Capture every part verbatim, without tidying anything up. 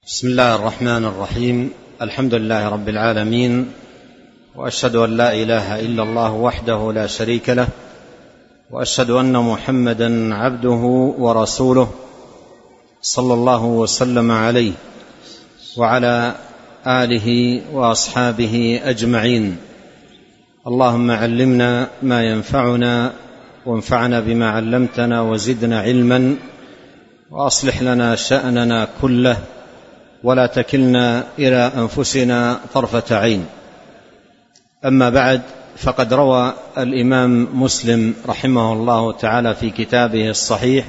بسم الله الرحمن الرحيم. الحمد لله رب العالمين، وأشهد أن لا إله إلا الله وحده لا شريك له، وأشهد أن محمدا عبده ورسوله صلى الله وسلم عليه وعلى آله وأصحابه أجمعين. اللهم علمنا ما ينفعنا وانفعنا بما علمتنا وزدنا علما، وأصلح لنا شأننا كله ولا تكلنا إلى أنفسنا طرفة عين. أما بعد، فقد روى الإمام مسلم رحمه الله تعالى في كتابه الصحيح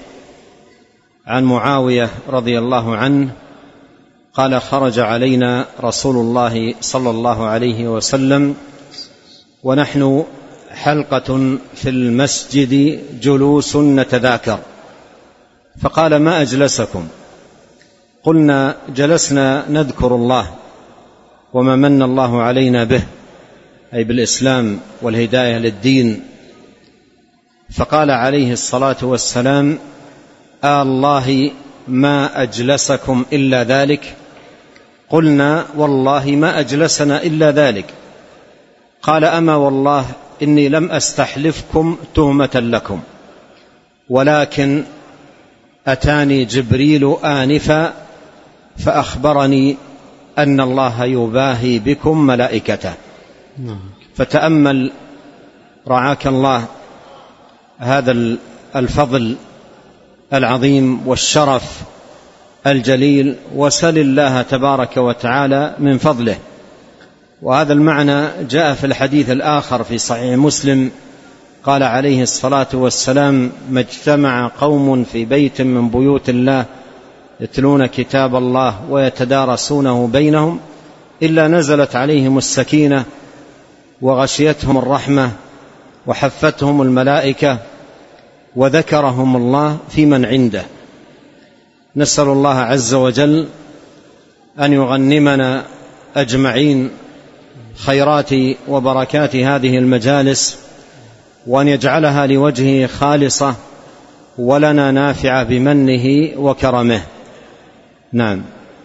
عن معاوية رضي الله عنه قال: خرج علينا رسول الله صلى الله عليه وسلم ونحن حلقة في المسجد جلوس نتذاكر، فقال: ما أجلسكم؟ قلنا: جلسنا نذكر الله وما من الله علينا به، أي بالإسلام والهداية للدين. فقال عليه الصلاة والسلام: آه الله ما أجلسكم إلا ذلك؟ قلنا: والله ما أجلسنا إلا ذلك. قال: أما والله إني لم أستحلفكم تهمة لكم، ولكن أتاني جبريل آنفا فأخبرني أن الله يباهي بكم ملائكته. فتأمل رعاك الله هذا الفضل العظيم والشرف الجليل، وسل الله تبارك وتعالى من فضله. وهذا المعنى جاء في الحديث الآخر في صحيح مسلم، قال عليه الصلاة والسلام: ما اجتمع قوم في بيت من بيوت الله يتلون كتاب الله ويتدارسونه بينهم إلا نزلت عليهم السكينة وغشيتهم الرحمة وحفتهم الملائكة وذكرهم الله في من عنده. نسأل الله عز وجل أن يغنمنا أجمعين خيرات وبركات هذه المجالس، وأن يجعلها لوجهه خالصة ولنا نافعة بمنه وكرمه. نعم.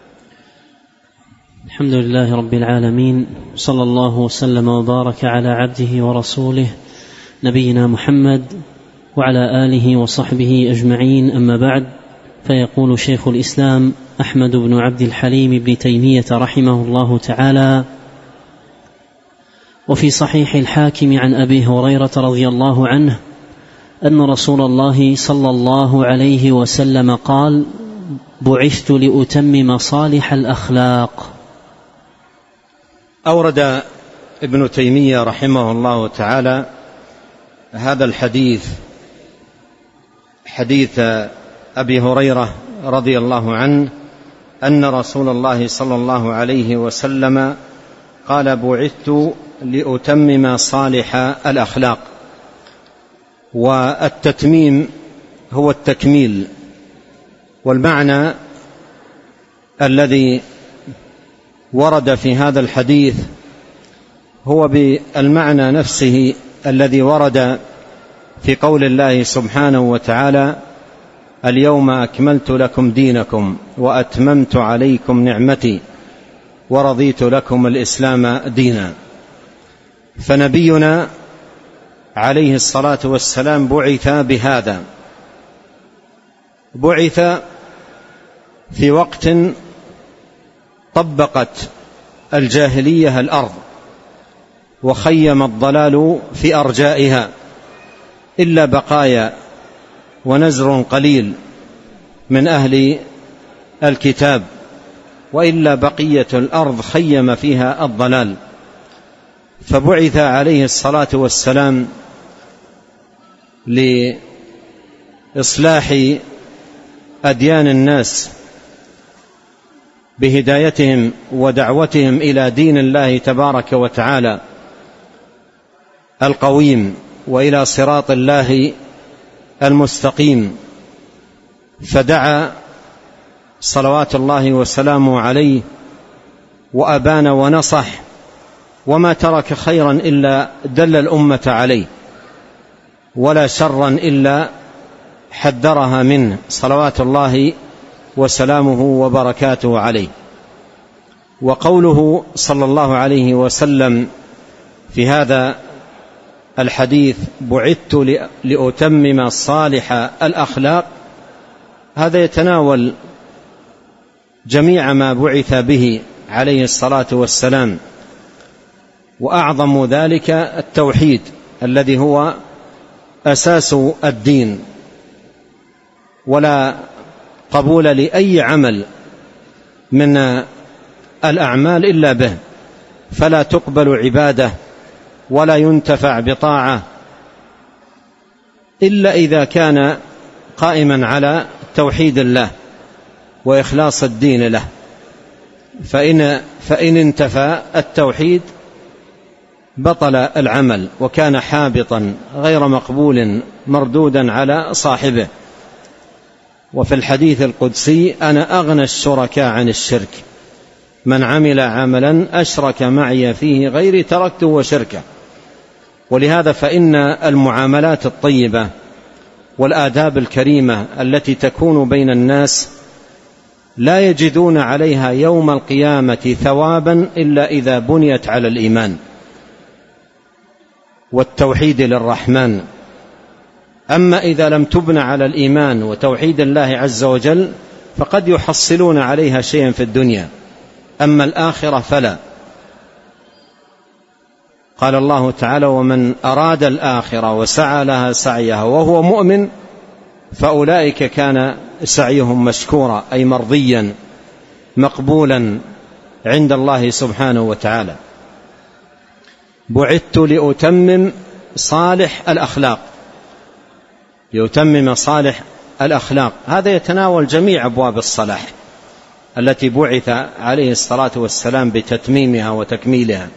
الحمد لله رب العالمين، صلى الله وسلم وبارك على عبده ورسوله نبينا محمد وعلى آله وصحبه أجمعين. أما بعد، فيقول شيخ الإسلام أحمد بن عبد الحليم بن تيمية رحمه الله تعالى: وفي صحيح الحاكم عن أبي هريرة رضي الله عنه أن رسول الله صلى الله عليه وسلم قال: بعثت لأتمم صالح الأخلاق. أورد ابن تيمية رحمه الله تعالى هذا الحديث، حديث أبي هريرة رضي الله عنه أن رسول الله صلى الله عليه وسلم قال: بعثت لأتمم صالح الأخلاق. والتتميم هو التكميل، والمعنى الذي ورد في هذا الحديث هو بالمعنى نفسه الذي ورد في قول الله سبحانه وتعالى: اليوم أكملت لكم دينكم وأتممت عليكم نعمتي ورضيت لكم الإسلام دينا. فنبينا عليه الصلاة والسلام بعث بهذا، بعث في وقت طبقت الجاهلية الأرض وخيم الضلال في أرجائها، إلا بقايا ونزر قليل من أهل الكتاب، وإلا بقية الأرض خيم فيها الضلال. فبعث عليه الصلاة والسلام لإصلاح أديان الناس بهدايتهم ودعوتهم إلى دين الله تبارك وتعالى القويم وإلى صراط الله المستقيم. فدعا صلوات الله وسلامه عليه وأبان ونصح، وما ترك خيرا إلا دل الأمة عليه، ولا شرا إلا حذرها منه صلوات الله وسلامه وبركاته عليه. وقوله صلى الله عليه وسلم في هذا الحديث بعثت لأتمم صالح الأخلاق، هذا يتناول جميع ما بعث به عليه الصلاة والسلام، وأعظم ذلك التوحيد الذي هو أساس الدين، ولا قبول لأي عمل من الأعمال إلا به، فلا تقبل عبادة ولا ينتفع بطاعة إلا إذا كان قائما على توحيد الله وإخلاص الدين له، فإن, فإن انتفى التوحيد بطل العمل وكان حابطا غير مقبول مردودا على صاحبه. وفي الحديث القدسي أنا أغنى الشركاء عن الشرك، من عمل عملا أشرك معي فيه غيري تركته وشركه. ولهذا فإن المعاملات الطيبة والآداب الكريمة التي تكون بين الناس لا يجدون عليها يوم القيامة ثوابا إلا إذا بنيت على الإيمان والتوحيد للرحمن. أما إذا لم تبنى على الإيمان وتوحيد الله عز وجل فقد يحصلون عليها شيئا في الدنيا، أما الآخرة فلا. قال الله تعالى ومن أراد الآخرة وسعى لها سعيها وهو مؤمن فأولئك كان سعيهم مشكورا، أي مرضيا مقبولا عند الله سبحانه وتعالى. بعثت لأتمم صالح الأخلاق، لأتمم صالح الأخلاق، هذا يتناول جميع أبواب الصلاح التي بعث عليه الصلاة والسلام بتتميمها وتكميلها،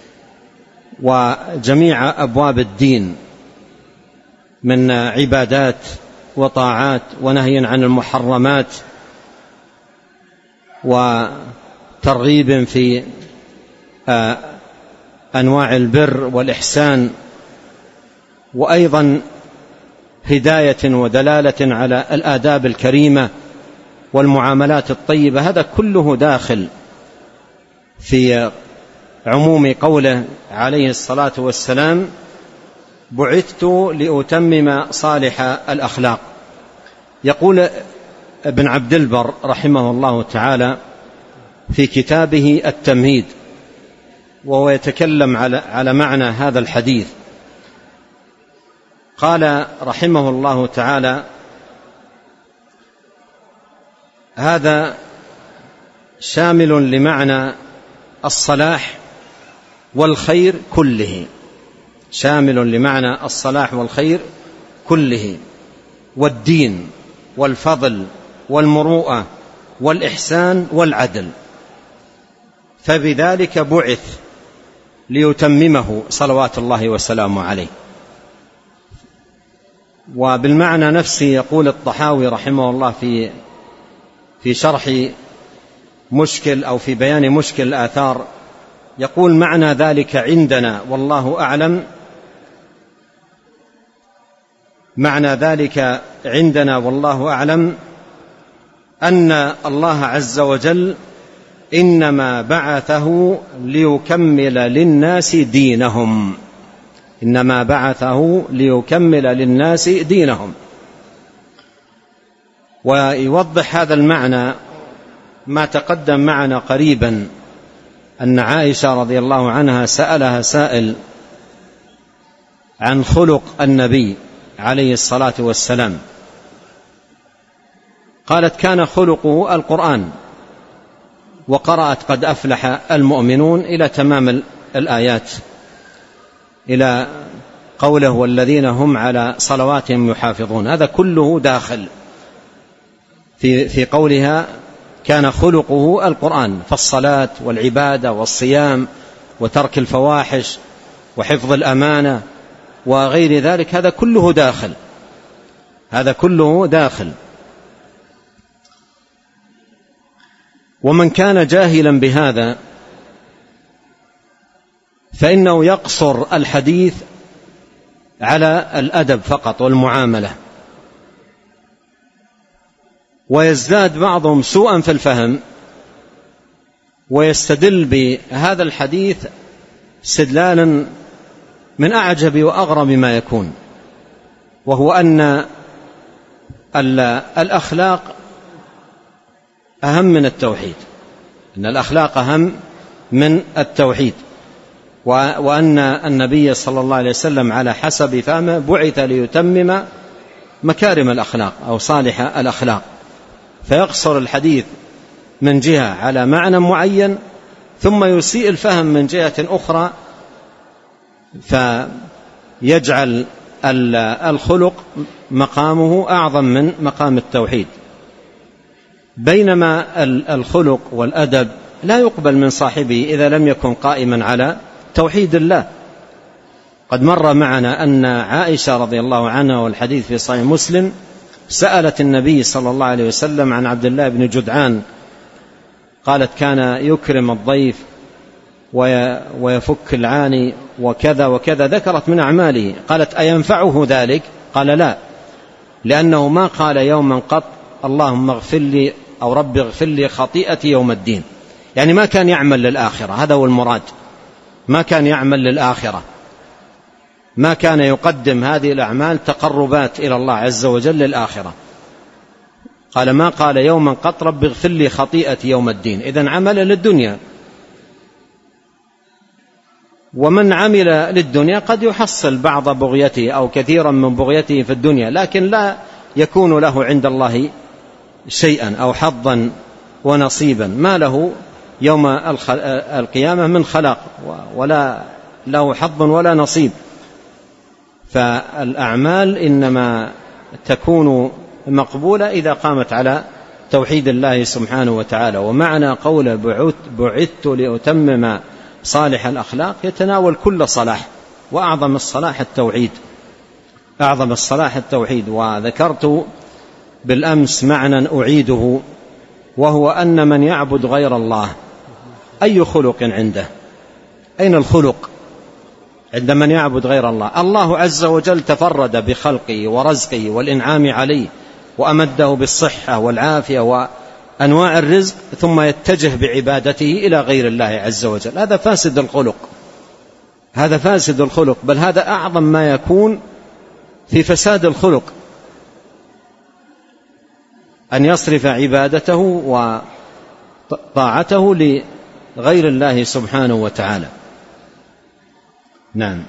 وجميع أبواب الدين من عبادات وطاعات ونهي عن المحرمات وترغيب في أنواع البر والإحسان، وأيضا هداية ودلالة على الآداب الكريمة والمعاملات الطيبة. هذا كله داخل في عموم قوله عليه الصلاة والسلام بعثت لأتمم صالح الأخلاق. يقول ابن عبد البر رحمه الله تعالى في كتابه التمهيد وهو يتكلم على على معنى هذا الحديث، قال رحمه الله تعالى هذا شامل لمعنى الصلاح والخير كله، شامل لمعنى الصلاح والخير كله، والدين والفضل والمروءة والإحسان والعدل، فبذلك بعث ليتممه صلوات الله وسلامه عليه. وبالمعنى نفسه يقول الطحاوي رحمه الله في في شرح مشكل أو في بيان مشكل الآثار، يقول معنى ذلك عندنا والله أعلم، معنى ذلك عندنا والله أعلم أن الله عز وجل إنما بعثه ليكمل للناس دينهم، إنما بعثه ليكمل للناس دينهم. ويوضح هذا المعنى ما تقدم معنا قريبا أن عائشة رضي الله عنها سألها سائل عن خلق النبي عليه الصلاة والسلام، قالت كان خلقه القرآن، وقرأت قد أفلح المؤمنون إلى تمام الآيات، إلى قوله والذين هم على صلواتهم يحافظون. هذا كله داخل في في قولها كان خلقه القرآن، فالصلاة والعبادة والصيام وترك الفواحش وحفظ الأمانة وغير ذلك، هذا كله داخل، هذا كله داخل. ومن كان جاهلا بهذا فإنه يقصر الحديث على الأدب فقط والمعاملة، ويزداد بعضهم سوءا في الفهم ويستدل بهذا الحديث استدلالا من أعجب وأغرب ما يكون، وهو أن الأخلاق أهم من التوحيد، أن الأخلاق أهم من التوحيد، وأن النبي صلى الله عليه وسلم على حسب فهمه بعث ليتمم مكارم الأخلاق أو صالح الأخلاق، فيقصر الحديث من جهة على معنى معين ثم يسيء الفهم من جهة أخرى، فيجعل الخلق مقامه أعظم من مقام التوحيد، بينما الخلق والأدب لا يقبل من صاحبه إذا لم يكن قائما على توحيد الله. قد مر معنا أن عائشة رضي الله عنها والحديث في صحيح مسلم سألت النبي صلى الله عليه وسلم عن عبد الله بن جدعان، قالت كان يكرم الضيف ويفك العاني وكذا وكذا، ذكرت من أعماله، قالت أينفعه ذلك؟ قال لا، لأنه ما قال يوما قط اللهم اغفر لي أو رب اغفر لي خطيئتي يوم الدين، يعني ما كان يعمل للآخرة، هذا هو المراد، ما كان يعمل للآخرة، ما كان يقدم هذه الأعمال تقربات إلى الله عز وجل للآخرة. قال ما قال يوما قط رب اغفر لي خطيئتي يوم الدين، إذن عمل للدنيا، ومن عمل للدنيا قد يحصل بعض بغيته أو كثيرا من بغيته في الدنيا، لكن لا يكون له عند الله شيئا أو حظا ونصيبا، ما له يوم القيامة من خلاق ولا له حظ ولا نصيب. فالأعمال إنما تكون مقبولة إذا قامت على توحيد الله سبحانه وتعالى. ومعنى قول بعثت لأتمم صالح الأخلاق يتناول كل صلاح، وأعظم الصلاح التوحيد، أعظم الصلاح التوحيد. وذكرت بالأمس معنى أعيده، وهو أن من يعبد غير الله أي خلق عنده؟ أين الخلق عند من يعبد غير الله؟ الله عز وجل تفرد بخلقه ورزقه والإنعام عليه، وأمده بالصحة والعافية وأنواع الرزق، ثم يتجه بعبادته إلى غير الله عز وجل. هذا فاسد الخلق، هذا فاسد الخلق، بل هذا أعظم ما يكون في فساد الخلق، أن يصرف عبادته وطاعته لغير الله سبحانه وتعالى. نعم.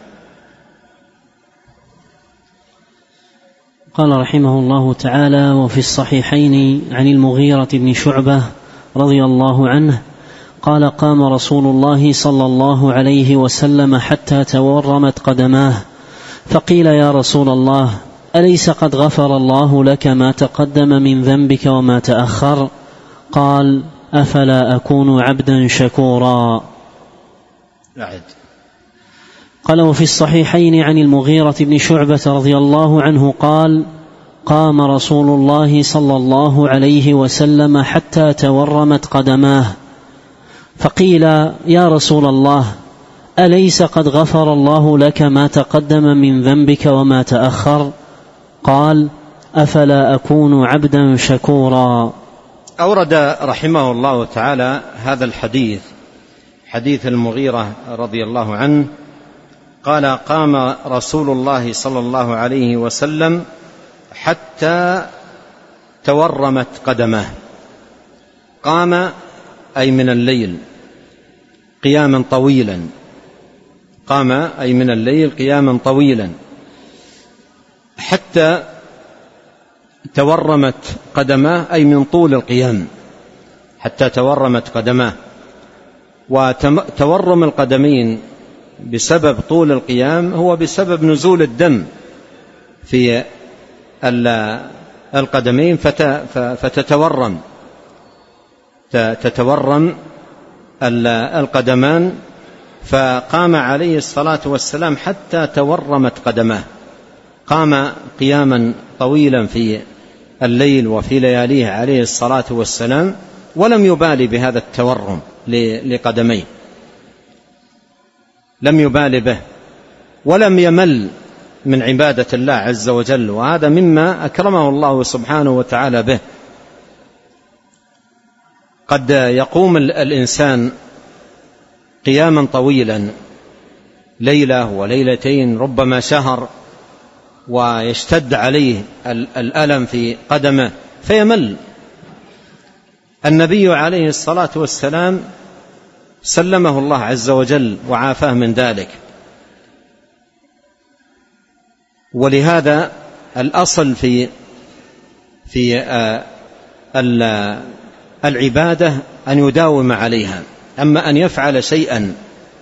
قال رحمه الله تعالى: وفي الصحيحين عن المغيرة بن شعبة رضي الله عنه قال: قام رسول الله صلى الله عليه وسلم حتى تورمت قدماه، فقيل: يا رسول الله، أليس قد غفر الله لك ما تقدم من ذنبك وما تأخر؟ قال: أفلا أكون عبدا شكورا. أعد. قال: وفي الصحيحين عن المغيرة بن شعبة رضي الله عنه قال: قام رسول الله صلى الله عليه وسلم حتى تورمت قدماه، فقيل: يا رسول الله، أليس قد غفر الله لك ما تقدم من ذنبك وما تأخر؟ قال: أفلا أكون عبدا شكورا. أورد رحمه الله تعالى هذا الحديث، حديث المغيرة رضي الله عنه، قال: قام رسول الله صلى الله عليه وسلم حتى تورمت قدماه. قام أي من الليل قياما طويلا، قام أي من الليل قياما طويلا حتى تورمت قدماه، أي من طول القيام، حتى تورمت قدماه. وتورم القدمين بسبب طول القيام هو بسبب نزول الدم في القدمين فتتورم تتورم القدمان، فقام عليه الصلاة والسلام حتى تورمت قدماه، قام قياما طويلا في الليل وفي لياليه عليه الصلاة والسلام، ولم يبالي بهذا التورم لقدميه، لم يبالي به، ولم يمل من عبادة الله عز وجل، وهذا مما أكرمه الله سبحانه وتعالى به. قد يقوم الإنسان قياما طويلا، ليلة وليلتين ربما شهر، ويشتد عليه الألم في قدمه فيمل. النبي عليه الصلاة والسلام سلمه الله عز وجل وعافاه من ذلك. ولهذا الأصل في في العبادة أن يداوم عليها. أما أن يفعل شيئا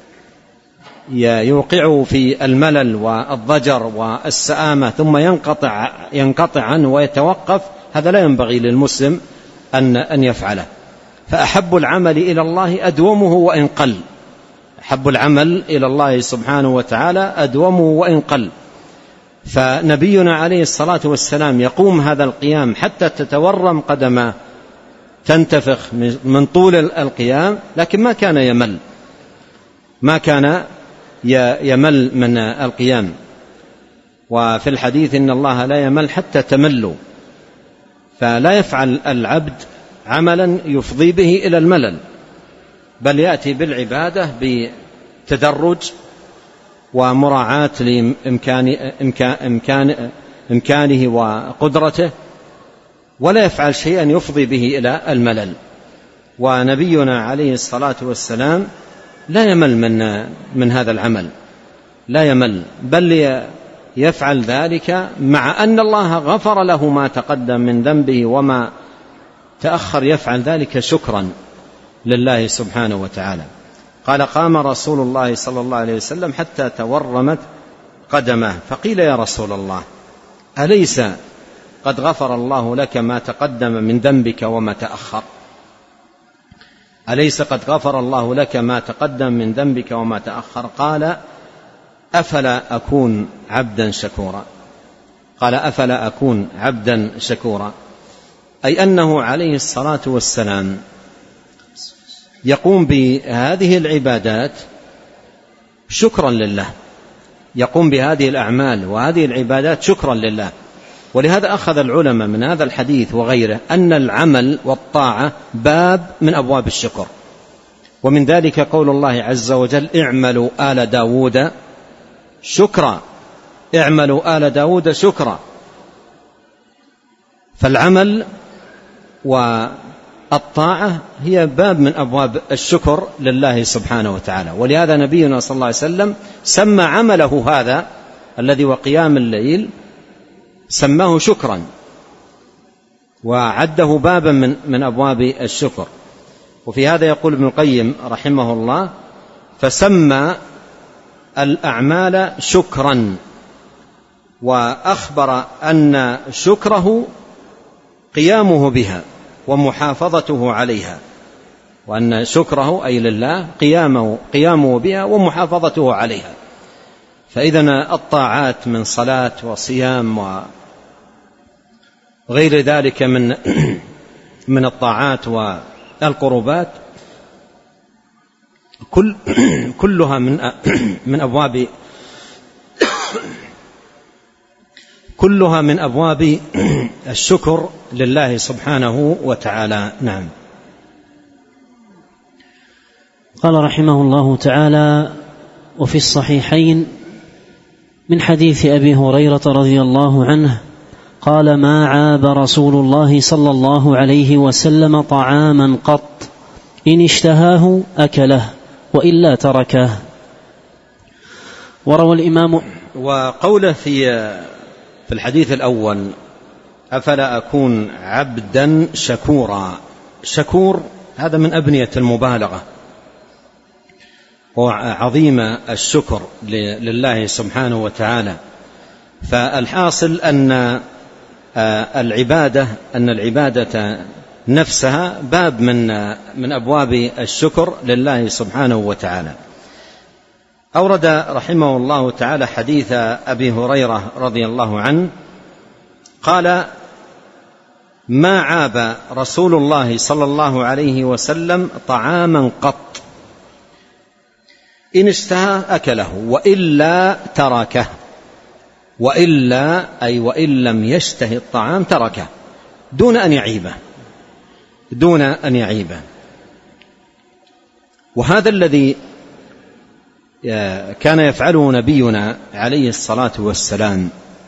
يوقعه في الملل والضجر والسآمة ثم ينقطع ينقطع عنه ويتوقف، هذا لا ينبغي للمسلم أن أن يفعله. فأحب العمل إلى الله أدومه وإن قل، أحب العمل إلى الله سبحانه وتعالى أدومه وإن قل. فنبينا عليه الصلاة والسلام يقوم هذا القيام حتى تتورم قدمه، تنتفخ من طول القيام، لكن ما كان يمل، ما كان يمل من القيام. وفي الحديث إن الله لا يمل حتى تملوا. فلا يفعل العبد عملا يفضي به إلى الملل، بل يأتي بالعبادة بتدرج ومراعاة لإمكان إمكان إمكانه وقدرته، ولا يفعل شيئا يفضي به إلى الملل. ونبينا عليه الصلاة والسلام لا يمل من من هذا العمل، لا يمل، بل يفعل ذلك مع أن الله غفر له ما تقدم من ذنبه وما تأخر، يفعل ذلك شكرا لله سبحانه وتعالى. قال: قام رسول الله صلى الله عليه وسلم حتى تورمت قدمه، فقيل: يا رسول الله، أليس قد غفر الله لك ما تقدم من ذنبك وما تأخر؟ أليس قد غفر الله لك ما تقدم من ذنبك وما تأخر؟ قال: أفلا أكون عبدا شكورا. قال: أفلا أكون عبدا شكورا، أي أنه عليه الصلاة والسلام يقوم بهذه العبادات شكرا لله، يقوم بهذه الأعمال وهذه العبادات شكرا لله. ولهذا أخذ العلماء من هذا الحديث وغيره أن العمل والطاعة باب من أبواب الشكر. ومن ذلك قول الله عز وجل: اعملوا آل داود شكرا، اعملوا آل داود شكرا. فالعمل والطاعة هي باب من أبواب الشكر لله سبحانه وتعالى. ولهذا نبينا صلى الله عليه وسلم سمى عمله هذا الذي وقيام الليل سماه شكرا، وعده بابا من من أبواب الشكر. وفي هذا يقول ابن القيم رحمه الله: فسمى الأعمال شكرا، وأخبر أن شكره قيامه بها ومحافظته عليها، وأن شكره أي لله قيامه, قيامه بها ومحافظته عليها. فإذن الطاعات من صلاة وصيام وغير ذلك من من الطاعات والقربات كل كلها من من أبواب كلها من أبواب الشكر لله سبحانه وتعالى. نعم. قال رحمه الله تعالى: وفي الصحيحين من حديث أبي هريرة رضي الله عنه قال: ما عاب رسول الله صلى الله عليه وسلم طعاما قط، إن اشتهاه أكله وإلا تركه. وروى الإمام. وقوله في في الحديث الأول: أفلا أكون عبدا شكورا، شكور هذا من أبنية المبالغة وعظيم الشكر لله سبحانه وتعالى. فالحاصل أن العبادة أن العبادة نفسها باب من من أبواب الشكر لله سبحانه وتعالى. أورد رحمه الله تعالى حديث أبي هريرة رضي الله عنه قال: ما عاب رسول الله صلى الله عليه وسلم طعاما قط، إن اشتهى أكله وإلا تركه. وإلا أي وإن لم يشتهي الطعام تركه دون أن يعيبه، دون أن يعيبه. وهذا الذي كان يفعله نبينا عليه الصلاة والسلام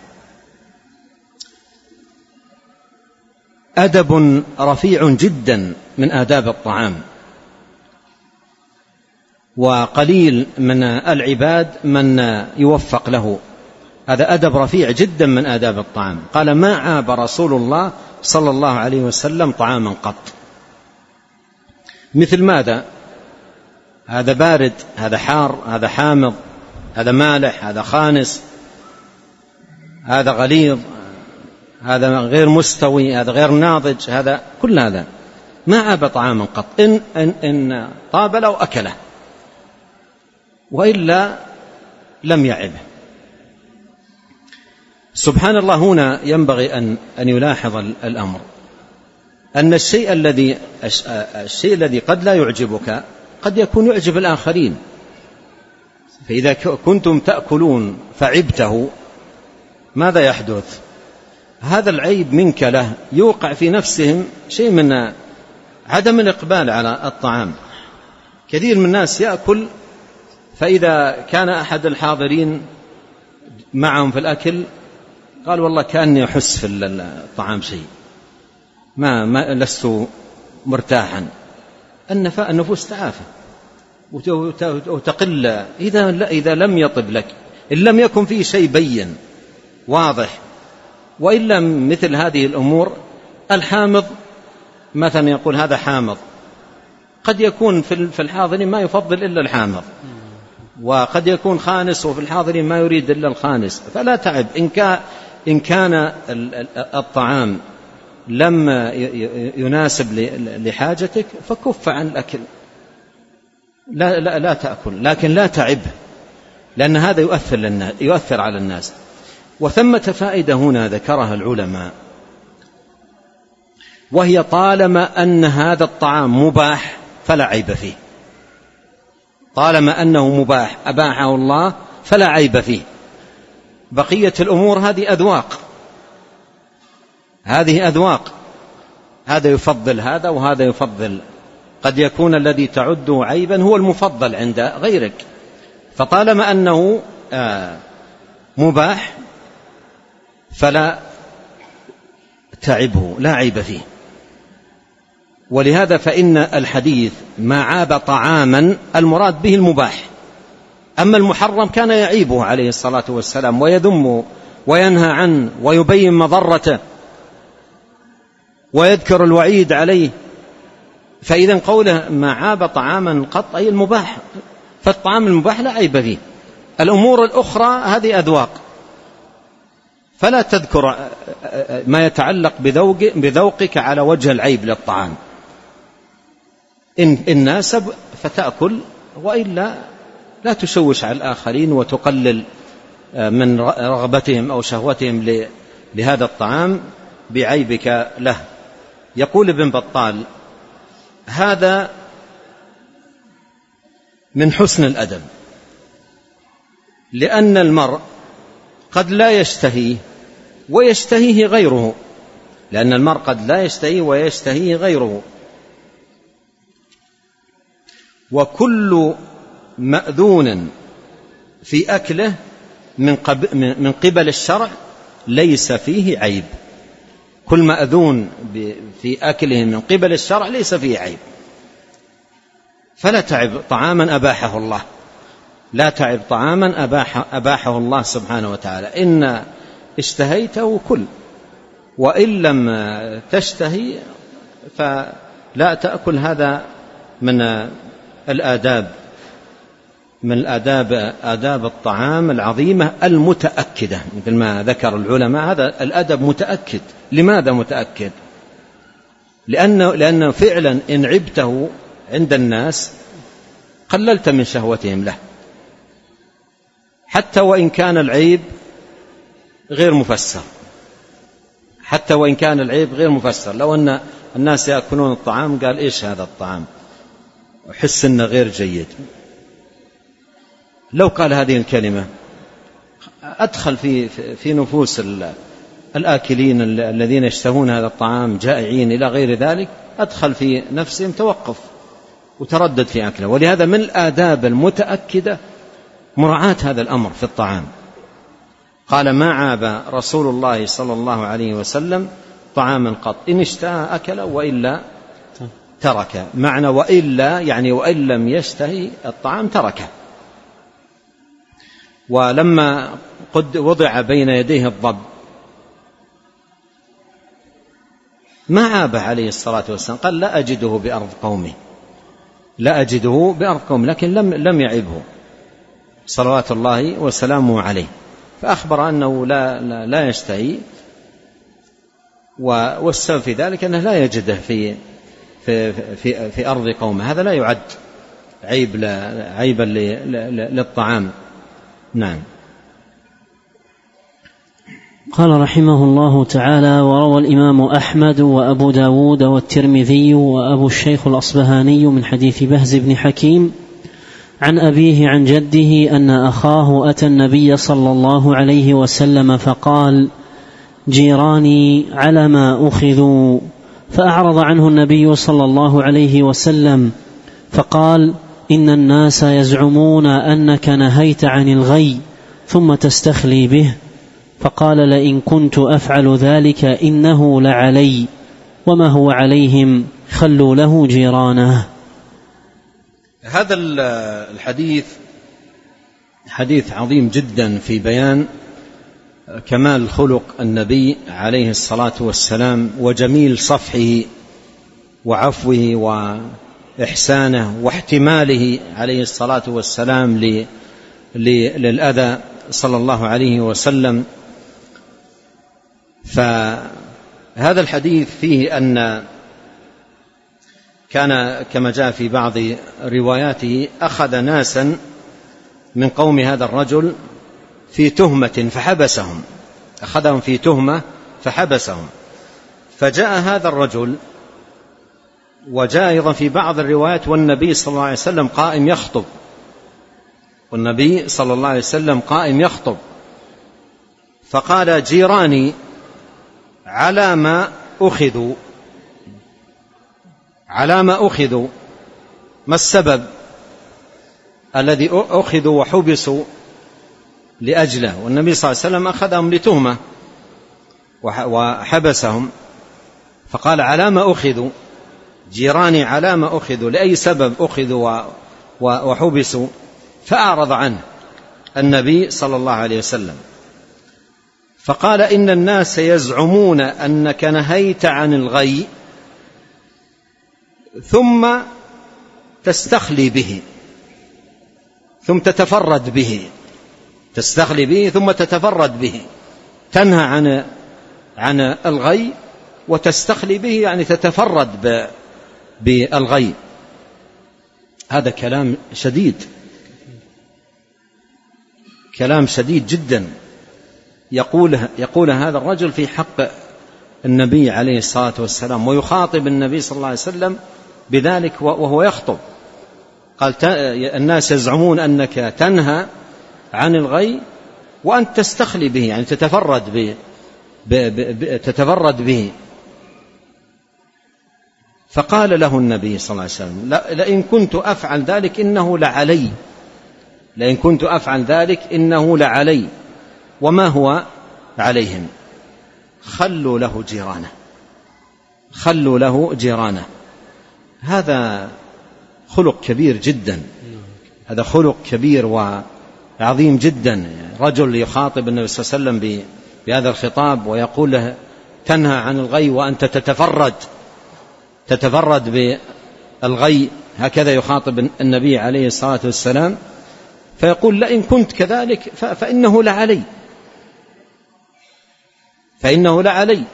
أدب رفيع جدا من آداب الطعام، وقليل من العباد من يوفق له. هذا أدب رفيع جدا من آداب الطعام. قال: ما عاب رسول الله صلى الله عليه وسلم طعاما قط. مثل ماذا؟ هذا بارد، هذا حار، هذا حامض، هذا مالح، هذا خانس، هذا غليظ، هذا غير مستوي، هذا غير ناضج، هذا كل هذا ما عاب طعاما قط، إن, إن, إن طاب له أكله، وإلا لم يعبه. سبحان الله. هنا ينبغي أن, أن يلاحظ الأمر أن الشيء الذي الشيء الذي قد لا يعجبك قد يكون يعجب الآخرين. فإذا كنتم تأكلون فعبته ماذا يحدث؟ هذا العيب منك له يوقع في نفسهم شيء من عدم الإقبال على الطعام. كثير من الناس يأكل، فإذا كان أحد الحاضرين معهم في الأكل قال: والله كأني أحس في الطعام شيء، ما, ما لست مرتاحا. النفوس تعافى وتقل إذا, إذا لم يطب لك، إن لم يكن فيه شيء بين واضح. وإلا مثل هذه الأمور، الحامض مثلا يقول هذا حامض، قد يكون في الحاضرين ما يفضل إلا الحامض، وقد يكون خانس وفي الحاضرين ما يريد إلا الخانس. فلا تعب. إن كان الطعام لم يناسب لحاجتك فكف عن الأكل، لا, لا, لا تأكل، لكن لا تعب، لأن هذا يؤثر, للناس يؤثر على الناس. وثمة فائدة هنا ذكرها العلماء، وهي: طالما أن هذا الطعام مباح فلا عيب فيه. طالما أنه مباح أباحه الله فلا عيب فيه. بقية الأمور هذه أذواق، هذه أذواق، هذا يفضل هذا وهذا يفضل. قد يكون الذي تعده عيبا هو المفضل عند غيرك. فطالما أنه مباح فلا تعبه، لا عيب فيه. ولهذا فإن الحديث ما عاب طعاما المراد به المباح، أما المحرم كان يعيبه عليه الصلاة والسلام ويذمه وينهى عنه ويبين مضرته ويذكر الوعيد عليه. فإذا قوله ما عاب طعاما قط أي المباح، فالطعام المباح لا عيب فيه. الأمور الأخرى هذه أذواق، فلا تذكر ما يتعلق بذوقك على وجه العيب للطعام. إن ناسب فتأكل، وإلا لا تشوش على الآخرين وتقلل من رغبتهم أو شهوتهم لهذا الطعام بعيبك له. يقول ابن بطال: هذا من حسن الأدب، لأن المرء قد لا يشتهيه ويشتهيه غيره، لأن المرء قد لا يشتهيه ويشتهيه غيره، وكل مأذون في أكله من قبل الشرع ليس فيه عيب. كل مأذون في أكله من قبل الشرع ليس فيه عيب. فلا تعب طعاما أباحه الله، لا تعب طعاما أباح أباحه الله سبحانه وتعالى. إن اشتهيته كل، وإن لم تشتهي فلا تأكل. هذا من الآداب من الآداب آداب الطعام العظيمة المتأكدة، مثل ما ذكر العلماء. هذا الأدب متأكد. لماذا متأكد؟ لأنه, لأنه فعلا إن عبته عند الناس قللت من شهوتهم له، حتى وإن كان العيب غير مفسر، حتى وإن كان العيب غير مفسر. لو أن الناس يأكلون الطعام قال: إيش هذا الطعام؟ أحس أنه غير جيد. لو قال هذه الكلمة أدخل في في نفوس الآكلين الذين يشتهون هذا الطعام جائعين إلى غير ذلك، أدخل في نفسهم توقف وتردد في أكله. ولهذا من الآداب المتأكدة مراعاة هذا الأمر في الطعام. قال ما عاب رسول الله صلى الله عليه وسلم طعاما قط، إن اشتهى أكله وإلا تركه. معنى وإلا يعني وإن لم يشتهي الطعام تركه. ولما قد وضع بين يديه الضب ما عابه عليه الصلاة والسلام، قال لا أجده بأرض قومه، لا أجده بأرض قومه، لكن لم لم يعبه صلوات الله وسلامه عليه، فأخبر أنه لا لا, لا يشتهي، والسبب في ذلك أنه لا يجده في في في, في أرض قومه. هذا لا يعد عيب عيبا للطعام. نعم. قال رحمه الله تعالى: وروى الإمام أحمد وأبو داود والترمذي وأبو الشيخ الأصبهاني من حديث بهز بن حكيم عن أبيه عن جده أن أخاه أتى النبي صلى الله عليه وسلم فقال: جيراني على ما أخذوا، فأعرض عنه النبي صلى الله عليه وسلم فقال: إن الناس يزعمون أنك نهيت عن الغي ثم تستخلي به، فقال: لئن كنت أفعل ذلك إنه لعلي، وما هو عليهم، خلوا له جيرانه. هذا الحديث حديث عظيم جدا في بيان كمال خلق النبي عليه الصلاة والسلام وجميل صفحه وعفوه وإحسانه واحتماله عليه الصلاة والسلام للأذى صلى الله عليه وسلم. فهذا الحديث فيه أن كان كما جاء في بعض رواياته أخذ ناسا من قوم هذا الرجل في تهمة فحبسهم، أخذهم في تهمة فحبسهم، فجاء هذا الرجل، وجاء أيضا في بعض الروايات والنبي صلى الله عليه وسلم قائم يخطب، والنبي صلى الله عليه وسلم قائم يخطب، فقال: جيراني على ما أخذوا، على ما أخذوا، ما السبب الذي أخذوا وحبسوا لأجله؟ والنبي صلى الله عليه وسلم أخذهم لتهمة وحبسهم، فقال: على ما أخذوا، جيراني على ما أخذوا، لأي سبب أخذوا وحبسوا؟ فأعرض عنه النبي صلى الله عليه وسلم فقال: إن الناس يزعمون أنك نهيت عن الغي ثم تستخلي به، ثم تتفرد به، تستخلي به ثم تتفرد به، تنهى عن عن الغي وتستخلي به يعني تتفرد بالغي. هذا كلام شديد، كلام شديد جدا يقول يقول هذا الرجل في حق النبي عليه الصلاة والسلام، ويخاطب النبي صلى الله عليه وسلم بذلك وهو يخطب. قال: الناس يزعمون أنك تنهى عن الغي وأنت تستخلي به، يعني تتفرد به, تتفرد به. فقال له النبي صلى الله عليه وسلم: لئن كنت أفعل ذلك إنه لعلي، لئن كنت أفعل ذلك إنه لعلي، وما هو عليهم، خلوا له جيرانه، خلوا له جيرانه. هذا خلق كبير جدا، هذا خلق كبير وعظيم جدا. رجل يخاطب النبي صلى الله عليه وسلم بهذا الخطاب ويقول له: تنهى عن الغي وأنت تتفرد تتفرد بالغي، هكذا يخاطب النبي عليه الصلاة والسلام، فيقول: لئن كنت كذلك فإنه لعلي، فإنه لعلي.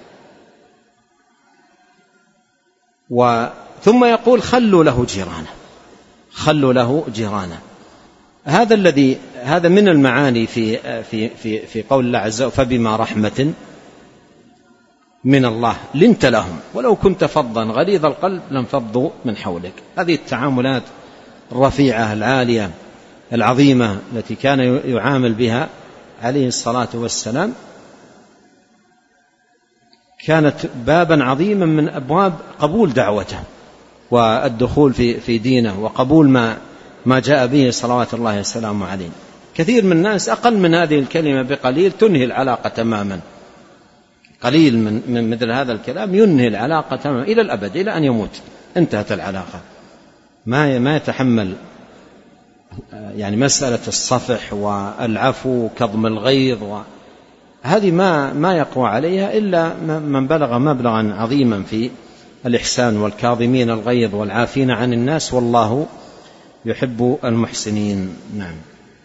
ثم يقول: خلوا له جيرانه، خلوا له جيرانه. هذا الذي هذا من المعاني في في في في قول الله عز وجل: فبما رحمة من الله لنت لهم ولو كنت فظا غليظ القلب لانفضوا من حولك. هذه التعاملات الرفيعة العالية العظيمة التي كان يعامل بها عليه الصلاة والسلام كانت بابا عظيما من أبواب قبول دعوته والدخول في في دينه وقبول ما ما جاء به صلوات الله وسلامه عليه. كثير من الناس أقل من هذه الكلمة بقليل تنهي العلاقة تماما، قليل من, من مثل هذا الكلام ينهي العلاقة تماما إلى الأبد، إلى أن يموت انتهت العلاقة. ما ما يتحمل يعني مسألة الصفح والعفو وكظم الغيظ، وهذه ما ما يقوى عليها إلا من بلغ مبلغا عظيما في الإحسان، والكاظمين الغيظ والعافين عن الناس والله يحب المحسنين. نعم.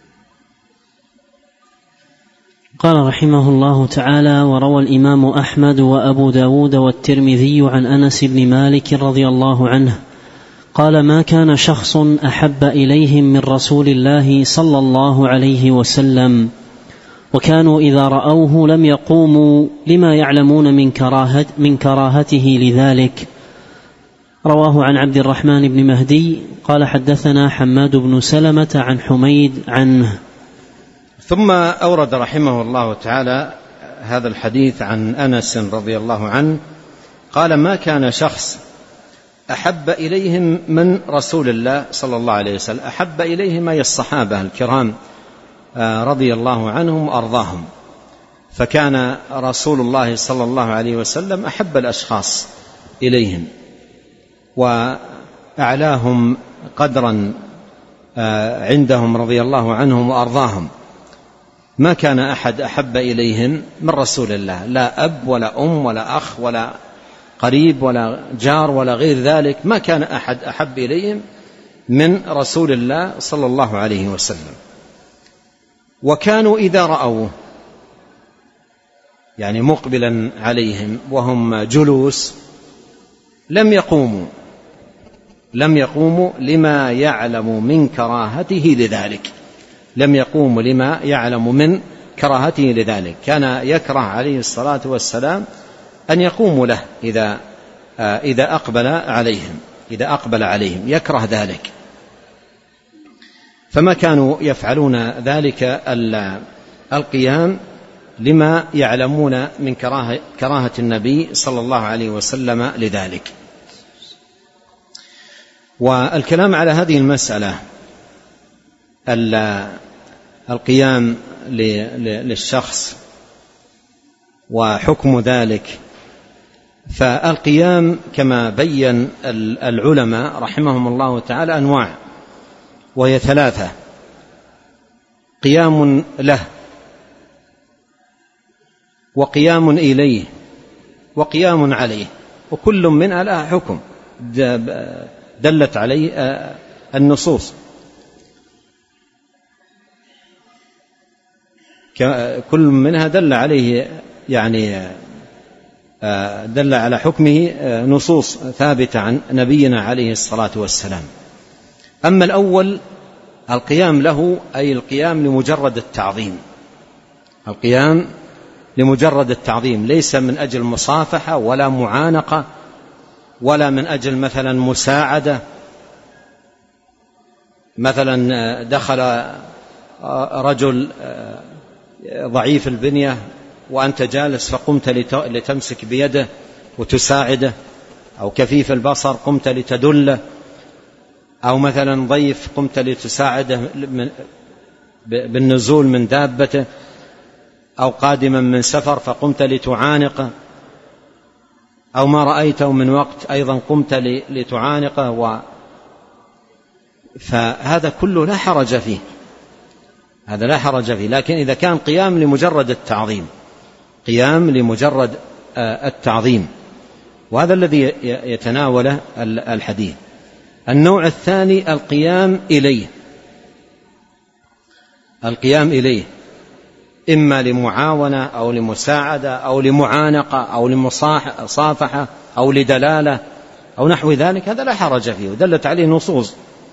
قال رحمه الله تعالى: وروى الإمام أحمد وأبو داود والترمذي عن أنس بن مالك رضي الله عنه قال: ما كان شخص أحب إليهم من رسول الله صلى الله عليه وسلم، وكانوا إذا رأوه لم يقوموا لما يعلمون من كراهة من كراهته لذلك. رواه عن عبد الرحمن بن مهدي قال: حدثنا حماد بن سلمة عن حميد عنه. ثم أورد رحمه الله تعالى هذا الحديث عن أنس رضي الله عنه قال: ما كان شخص أحب إليهم من رسول الله صلى الله عليه وسلم. أحب إليهم أي الصحابة الكرام رضي الله عنهم وأرضاهم، فكان رسول الله صلى الله عليه وسلم أحب الأشخاص إليهم وأعلاهم قدرا عندهم رضي الله عنهم وأرضاهم. ما كان أحد أحب إليهم من رسول الله، لا أب ولا أم ولا أخ ولا قريب ولا جار ولا غير ذلك، ما كان أحد أحب إليهم من رسول الله صلى الله عليه وسلم. وكانوا إذا رأوه يعني مقبلا عليهم وهم جلوس لم يقوموا لم يقوموا لما يعلم من كراهته لذلك لم يقوموا لما يعلم من كراهته لذلك كان يكره عليه الصلاة والسلام أن يقوموا له إذا إذا أقبل عليهم إذا أقبل عليهم يكره ذلك، فما كانوا يفعلون ذلك القيام لما يعلمون من كراهة, كراهة النبي صلى الله عليه وسلم لذلك. والكلام على هذه المسألة القيام للشخص وحكم ذلك، فالقيام كما بين العلماء رحمهم الله تعالى أنواع، وهي ثلاثة: قيام له، وقيام إليه، وقيام عليه، وكل منها لها حكم دلت عليه النصوص، كل منها دل عليه يعني دل على حكمه نصوص ثابتة عن نبينا عليه الصلاة والسلام. أما الأول القيام له أي القيام لمجرد التعظيم، القيام لمجرد التعظيم، ليس من أجل مصافحة ولا معانقة ولا من أجل مثلا مساعدة. مثلا دخل رجل ضعيف البنية وأنت جالس فقمت لتمسك بيده وتساعده، أو كفيف البصر قمت لتدله، أو مثلا ضيف قمت لتساعده بالنزول من دابته، أو قادما من سفر فقمت لتعانقه، أو ما رأيته من وقت أيضا قمت لتعانقه و... فهذا كله لا حرج فيه، هذا لا حرج فيه. لكن إذا كان قيام لمجرد التعظيم، قيام لمجرد التعظيم، وهذا الذي يتناوله الحديث. النوع الثاني القيام إليه، القيام إليه إما لمعاونة أو لمساعدة أو لمعانقة أو لمصافحة أو لدلالة أو نحو ذلك، هذا لا حرج فيه ودلت عليه نصوص،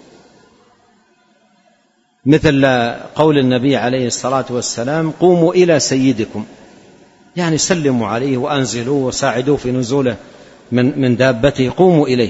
مثل قول النبي عليه الصلاة والسلام: قوموا إلى سيدكم، يعني سلموا عليه وأنزلوه وساعدوه في نزوله من من دابته، قوموا إليه.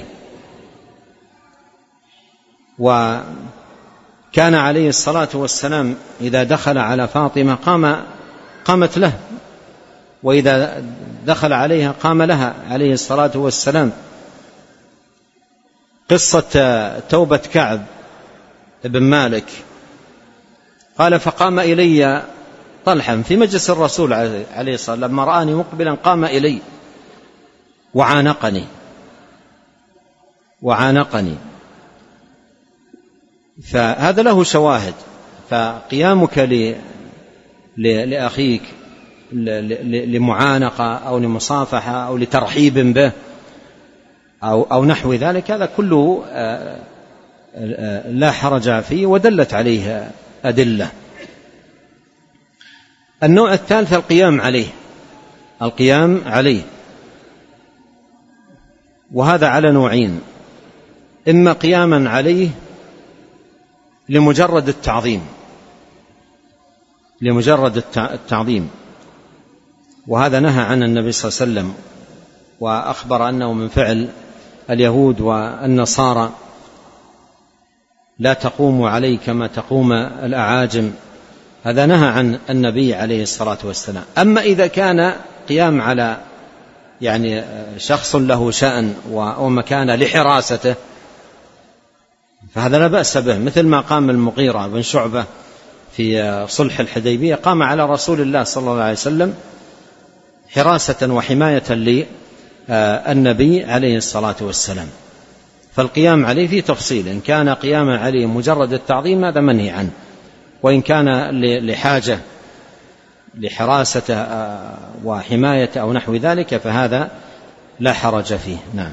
وكان عليه الصلاة والسلام إذا دخل على فاطمة قام قامت له، وإذا دخل عليها قام لها عليه الصلاة والسلام. قصة توبة كعب بن مالك. قال فقام إلي طلحا في مجلس الرسول عليه الصلاة والسلام، لما رآني مقبلا قام إلي وعانقني وعانقني فهذا له شواهد. فقيامك لأخيك لمعانقة أو لمصافحة أو لترحيب به أو, أو نحو ذلك، هذا كله لا حرج فيه ودلت عليه أدلة. النوع الثالث القيام عليه القيام عليه وهذا على نوعين: إما قياما عليه لمجرد التعظيم لمجرد التعظيم وهذا نهى عن النبي صلى الله عليه وسلم، وأخبر أنه من فعل اليهود والنصارى، لا تقوم عليه كما تقوم الأعاجم، هذا نهى عن النبي عليه الصلاة والسلام. أما إذا كان قيام على يعني شخص له شأن ومكانة لحراسته فهذا لا بأس به، مثل ما قام المغيرة بن شعبة في صلح الحديبية، قام على رسول الله صلى الله عليه وسلم حراسة وحماية للنبي عليه الصلاة والسلام. فالقيام عليه في تفصيل، إن كان قياما عليه مجرد التعظيم هذا منهي عنه، وإن كان لحاجة لحراسة وحماية أو نحو ذلك فهذا لا حرج فيه. نعم.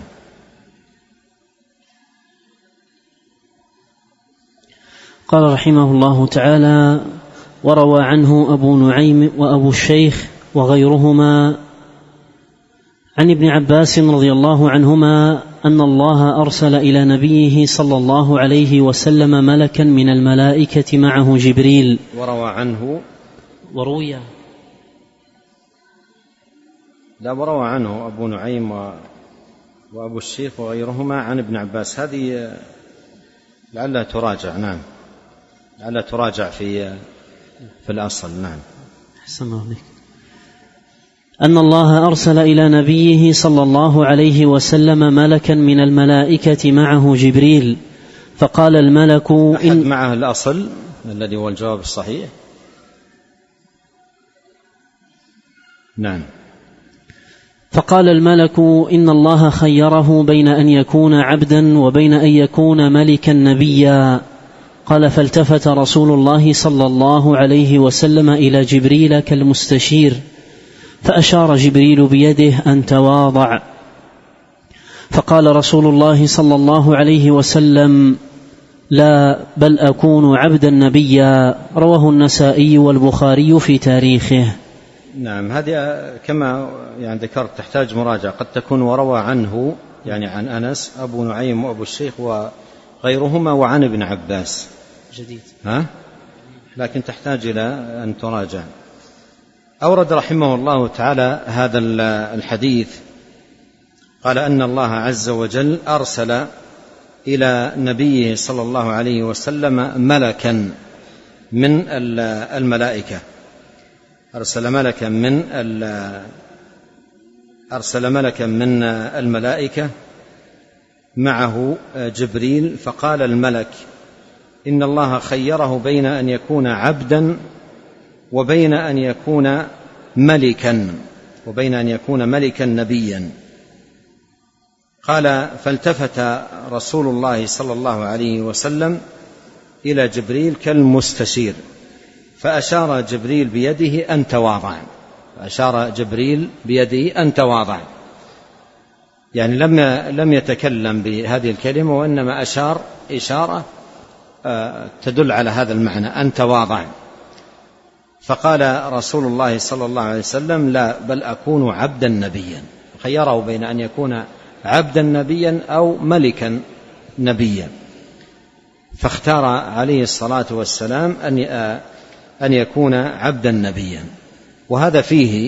قال رحمه الله تعالى: وروى عنه أبو نعيم وأبو الشيخ وغيرهما عن ابن عباس رضي الله عنهما أن الله أرسل إلى نبيه صلى الله عليه وسلم ملكا من الملائكة معه جبريل. وروى عنه وروي لا وروى عنه أبو نعيم وأبو الشيخ وغيرهما عن ابن عباس، هذه لعلها تراجع. نعم، لعلها تراجع في في الأصل. نعم. أحسن الله عليك. أن الله أرسل إلى نبيه صلى الله عليه وسلم ملكا من الملائكة معه جبريل، فقال الملك إن معه الأصل الذي هو الجواب الصحيح. نعم. فقال الملك إن الله خيره بين أن يكون عبدا وبين أن يكون ملكا نبيا. قال فالتفت رسول الله صلى الله عليه وسلم إلى جبريل كالمستشير، فأشار جبريل بيده أن تواضع. فقال رسول الله صلى الله عليه وسلم: لا، بل أكون عبدا نبيا. رواه النسائي والبخاري في تاريخه. نعم، هذه كما يعني ذكرت تحتاج مراجعة، قد تكون وروى عنه يعني عن أنس أبو نعيم وأبو الشيخ وغيرهما وعن ابن عباس جديد، ها؟ لكن تحتاج إلى أن تراجع. أورد رحمه الله تعالى هذا الحديث، قال أن الله عز وجل أرسل إلى نبيه صلى الله عليه وسلم ملكا من الملائكة، أرسل ملكا من أرسل ملكا من الملائكة معه جبريل. فقال الملك: إن الله خيره بين أن يكون عبدا وبين أن يكون ملكا وبين أن يكون ملكا نبيا. قال فالتفت رسول الله صلى الله عليه وسلم إلى جبريل كالمستشير، فأشار جبريل بيده أن تواضع فأشار جبريل بيده أن تواضع يعني لم لم يتكلم بهذه الكلمة، وإنما أشار إشارة تدل على هذا المعنى أن تواضع. فقال رسول الله صلى الله عليه وسلم: لا، بل أكون عبدا نبيا. خيره بين أن يكون عبدا نبيا أو ملكا نبيا، فاختار عليه الصلاة والسلام أن أن يكون عبدا نبيا. وهذا فيه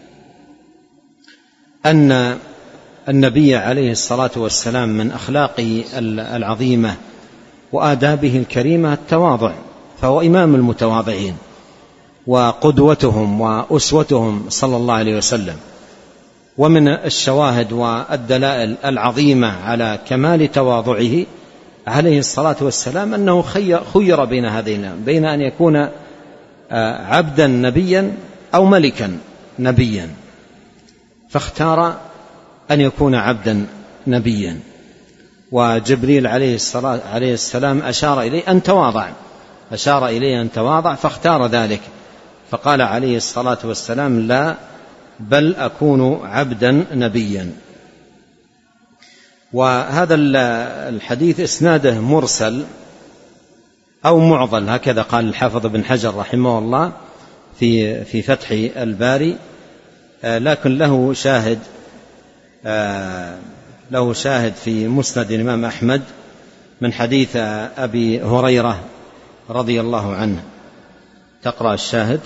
أن النبي عليه الصلاة والسلام من أخلاقه العظيمة وآدابه الكريمة التواضع، فهو إمام المتواضعين وقدوتهم وأسوتهم صلى الله عليه وسلم. ومن الشواهد والدلائل العظيمة على كمال تواضعه عليه الصلاة والسلام أنه خير بين هذين، بين أن يكون عبدا نبيا أو ملكا نبيا، فاختار أن يكون عبدا نبيا. وجبريل عليه الصلاة عليه السلام أشار إليه أن تواضع أشار إليه أن تواضع فاختار ذلك، فقال عليه الصلاة والسلام: لا، بل أكون عبدا نبيا. وهذا الحديث إسناده مرسل أو معضل، هكذا قال الحافظ بن حجر رحمه الله في في فتح الباري، لكن له شاهد له شاهد في مسند الإمام أحمد من حديث أبي هريرة رضي الله عنه. تقرأ الشاهد.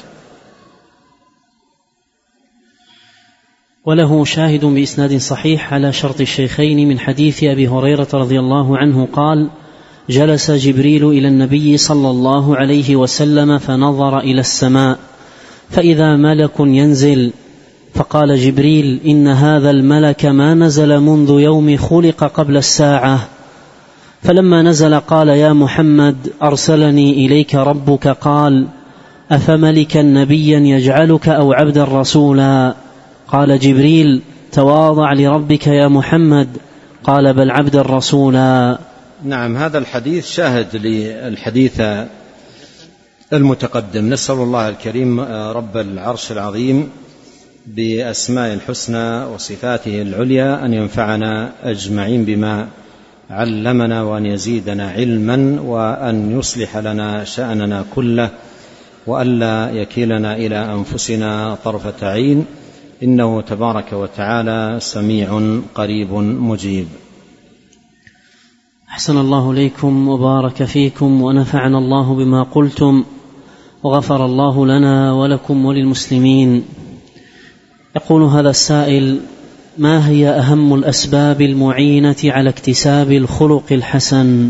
وله شاهد بإسناد صحيح على شرط الشيخين من حديث أبي هريرة رضي الله عنه قال: جلس جبريل إلى النبي صلى الله عليه وسلم فنظر إلى السماء فإذا ملك ينزل، فقال جبريل: إن هذا الملك ما نزل منذ يوم خلق قبل الساعة. فلما نزل قال: يا محمد، أرسلني إليك ربك قال: أفملكا نبيا يجعلك أو عبدا رسولا؟ قال جبريل: تواضع لربك يا محمد. قال: بل عبدا رسولا. نعم، هذا الحديث شاهد للحديث المتقدم. نسأل الله الكريم رب العرش العظيم بأسماء الحسنى وصفاته العليا أن ينفعنا أجمعين بما علمنا، وأن يزيدنا علما، وأن يصلح لنا شأننا كله، وألا يكلنا إلى أنفسنا طرفة عين، إنه تبارك وتعالى سميع قريب مجيب. أحسن الله إليكم وبارك فيكم ونفعنا الله بما قلتم، وغفر الله لنا ولكم وللمسلمين. يقول هذا السائل: ما هي أهم الأسباب المعينة على اكتساب الخلق الحسن؟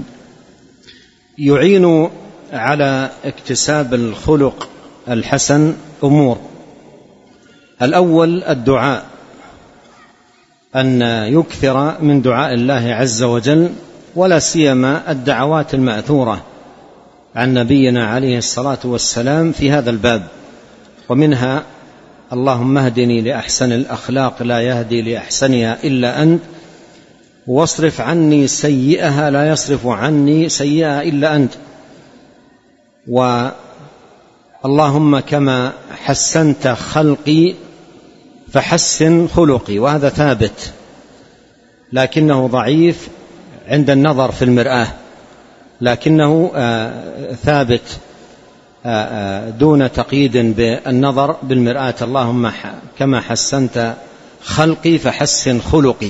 يعين على اكتساب الخلق الحسن أمور. الأول الدعاء، أن يكثر من دعاء الله عز وجل، ولا سيما الدعوات المأثورة عن نبينا عليه الصلاة والسلام في هذا الباب، ومنها: اللهم اهدني لأحسن الأخلاق لا يهدي لأحسنها إلا أنت، واصرف عني سيئها لا يصرف عني سيئها إلا أنت. واللهم كما حسنت خلقي فحسن خلقي. وهذا ثابت، لكنه ضعيف عند النظر في المرآة، لكنه ثابت دون تقييد بالنظر بالمرآة. اللهم كما حسنت خلقي فحسن خلقي.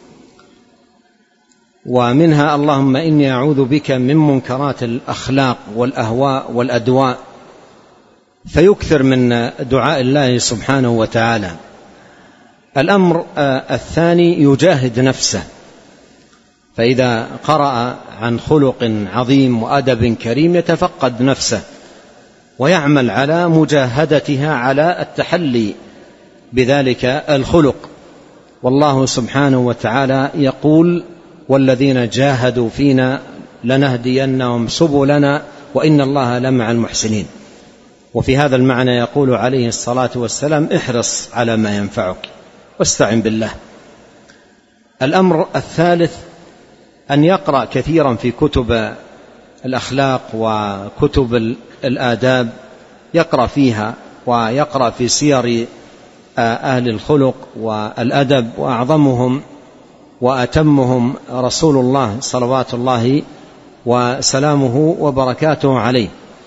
ومنها: اللهم إني أعوذ بك من منكرات الأخلاق والأهواء والأدواء، فيكثر من دعاء الله سبحانه وتعالى. الأمر الثاني: يجاهد نفسه، فإذا قرأ عن خلق عظيم وأدب كريم يتفقد نفسه ويعمل على مجاهدتها على التحلي بذلك الخلق. والله سبحانه وتعالى يقول: والذين جاهدوا فينا لنهدينهم سبلنا وإن الله لمع المحسنين. وفي هذا المعنى يقول عليه الصلاة والسلام: احرص على ما ينفعك واستعن بالله. الأمر الثالث: أن يقرأ كثيرا في كتب الأخلاق وكتب الآداب، يقرأ فيها ويقرأ في سير أهل الخلق والأدب، وأعظمهم وأتمهم رسول الله صلوات الله وسلامه وبركاته عليه.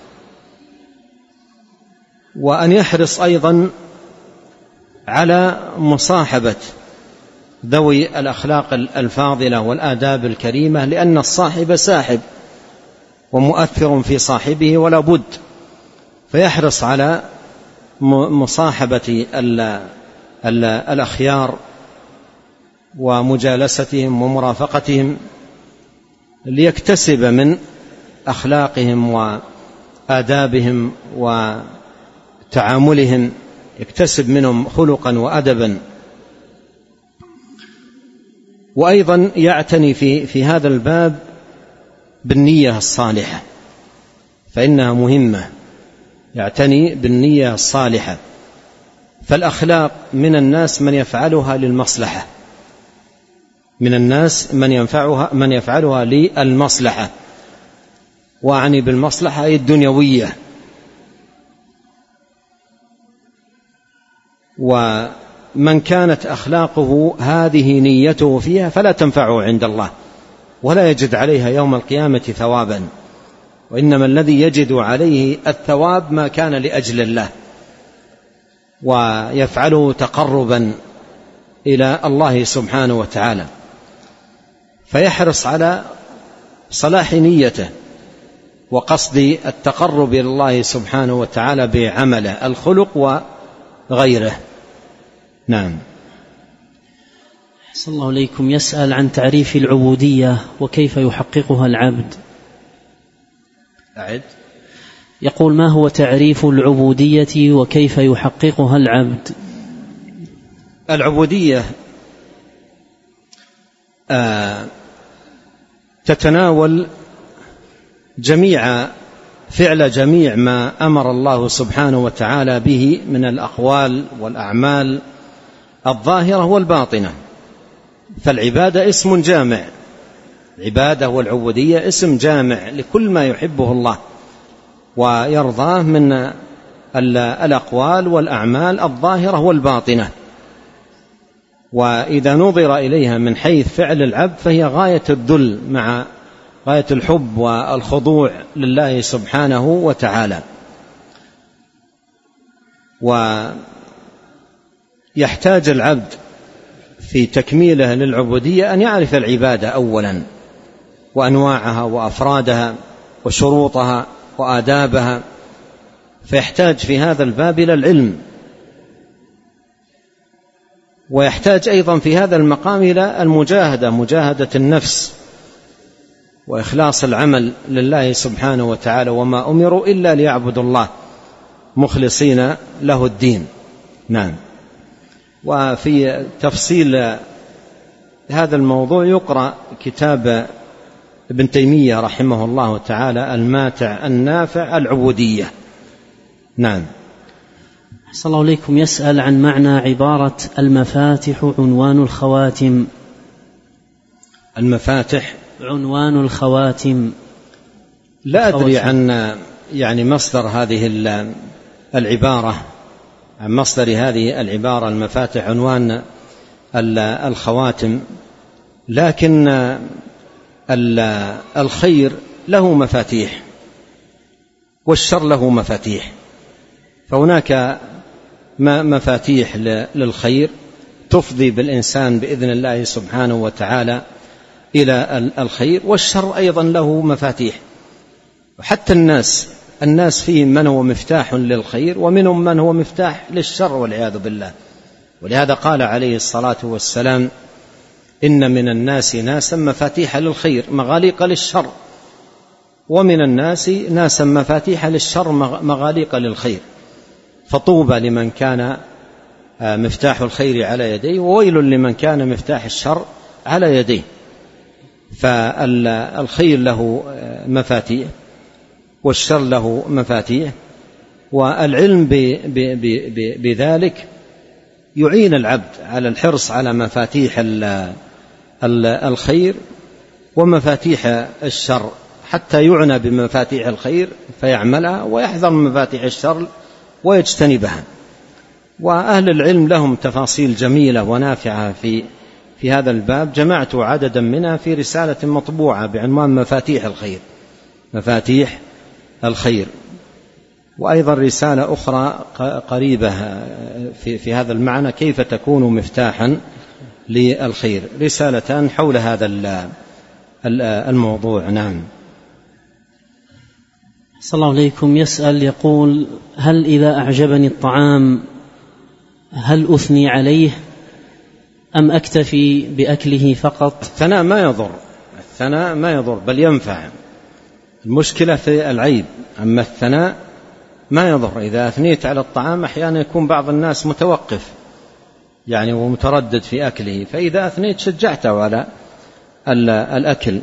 وأن يحرص أيضا على مصاحبة ذوي الأخلاق الفاضلة والآداب الكريمة، لأن الصاحب ساحب ومؤثر في صاحبه ولا بد، فيحرص على مصاحبة الأخيار ومجالستهم ومرافقتهم ليكتسب من أخلاقهم وآدابهم وتعاملهم، يكتسب منهم خلقا وأدبا وأيضا يعتني في, في هذا الباب بالنية الصالحة، فإنها مهمة، يعتني بالنية الصالحة. فالأخلاق من الناس من يفعلها للمصلحة، من الناس من ينفعها من يفعلها للمصلحة، وأعني بالمصلحة أي الدنيوية. ومن كانت أخلاقه هذه نيته فيها فلا تنفعه عند الله، ولا يجد عليها يوم القيامة ثوابا، وإنما الذي يجد عليه الثواب ما كان لأجل الله ويفعله تقربا إلى الله سبحانه وتعالى، فيحرص على صلاح نيته وقصد التقرب إلى الله سبحانه وتعالى بعمله الخلق وغيره. نعم. أحسن الله إليكم. يسأل عن تعريف العبودية وكيف يحققها العبد. أعد. يقول: ما هو تعريف العبودية وكيف يحققها العبد؟ العبودية آه تتناول جميع فعل جميع ما أمر الله سبحانه وتعالى به من الأقوال والأعمال الظاهرة والباطنة. فالعبادة اسم جامع، العبادة والعبودية اسم جامع لكل ما يحبه الله ويرضاه من الأقوال والأعمال الظاهرة والباطنة. وإذا نظر إليها من حيث فعل العبد فهي غاية الذل مع غاية الحب والخضوع لله سبحانه وتعالى. ويحتاج العبد في تكميله للعبودية أن يعرف العبادة أولا وأنواعها وأفرادها وشروطها وآدابها، فيحتاج في هذا الباب إلى العلم، ويحتاج أيضا في هذا المقام إلى المجاهدة، مجاهدة النفس وإخلاص العمل لله سبحانه وتعالى، وما أمروا إلا ليعبدوا الله مخلصين له الدين. نعم. وفي تفصيل هذا الموضوع يقرأ كتاب ابن تيمية رحمه الله تعالى الماتع النافع العبودية. نعم. أحسن الله إليكم. يسأل عن معنى عبارة المفاتح عنوان الخواتم. المفاتح عنوان الخواتم. لا أدري عن يعني مصدر هذه العبارة، عن مصدر هذه العبارة المفاتح عنوان الخواتم، لكن الخير له مفاتيح والشر له مفاتيح، فهناك مفاتيح للخير تفضي بالإنسان بإذن الله سبحانه وتعالى إلى الخير، والشر أيضا له مفاتيح. وحتى الناس الناس فيهم من هو مفتاح للخير ومنهم من هو مفتاح للشر والعياذ بالله. ولهذا قال عليه الصلاة والسلام: إن من الناس ناسا مفاتيح للخير مغاليق للشر، ومن الناس ناسا مفاتيح للشر مغاليق للخير، فطوبى لمن كان مفتاح الخير على يديه، وويل لمن كان مفتاح الشر على يديه. فالخير له مفاتيح والشر له مفاتيح، والعلم بذلك يعين العبد على الحرص على مفاتيح الخير ومفاتيح الشر، حتى يعنى بمفاتيح الخير فيعملها، ويحذر من مفاتيح الشر ويجتنبها. وأهل العلم لهم تفاصيل جميلة ونافعة في في هذا الباب، جمعت عددا منها في رسالة مطبوعة بعنوان مفاتيح الخير، مفاتيح الخير. وأيضا رسالة أخرى قريبة في, في هذا المعنى، كيف تكون مفتاحا للخير، رسالتان حول هذا الموضوع. نعم. صلى الله عليكم. يسأل يقول: هل إذا أعجبني الطعام هل أثني عليه أم أكتفي بأكله فقط؟ الثناء ما يضر، الثناء ما يضر بل ينفع، المشكلة في العيب، أما الثناء ما يضر. إذا أثنيت على الطعام أحيانا يكون بعض الناس متوقف يعني ومتردد في أكله، فإذا أثنيت شجعته على الأكل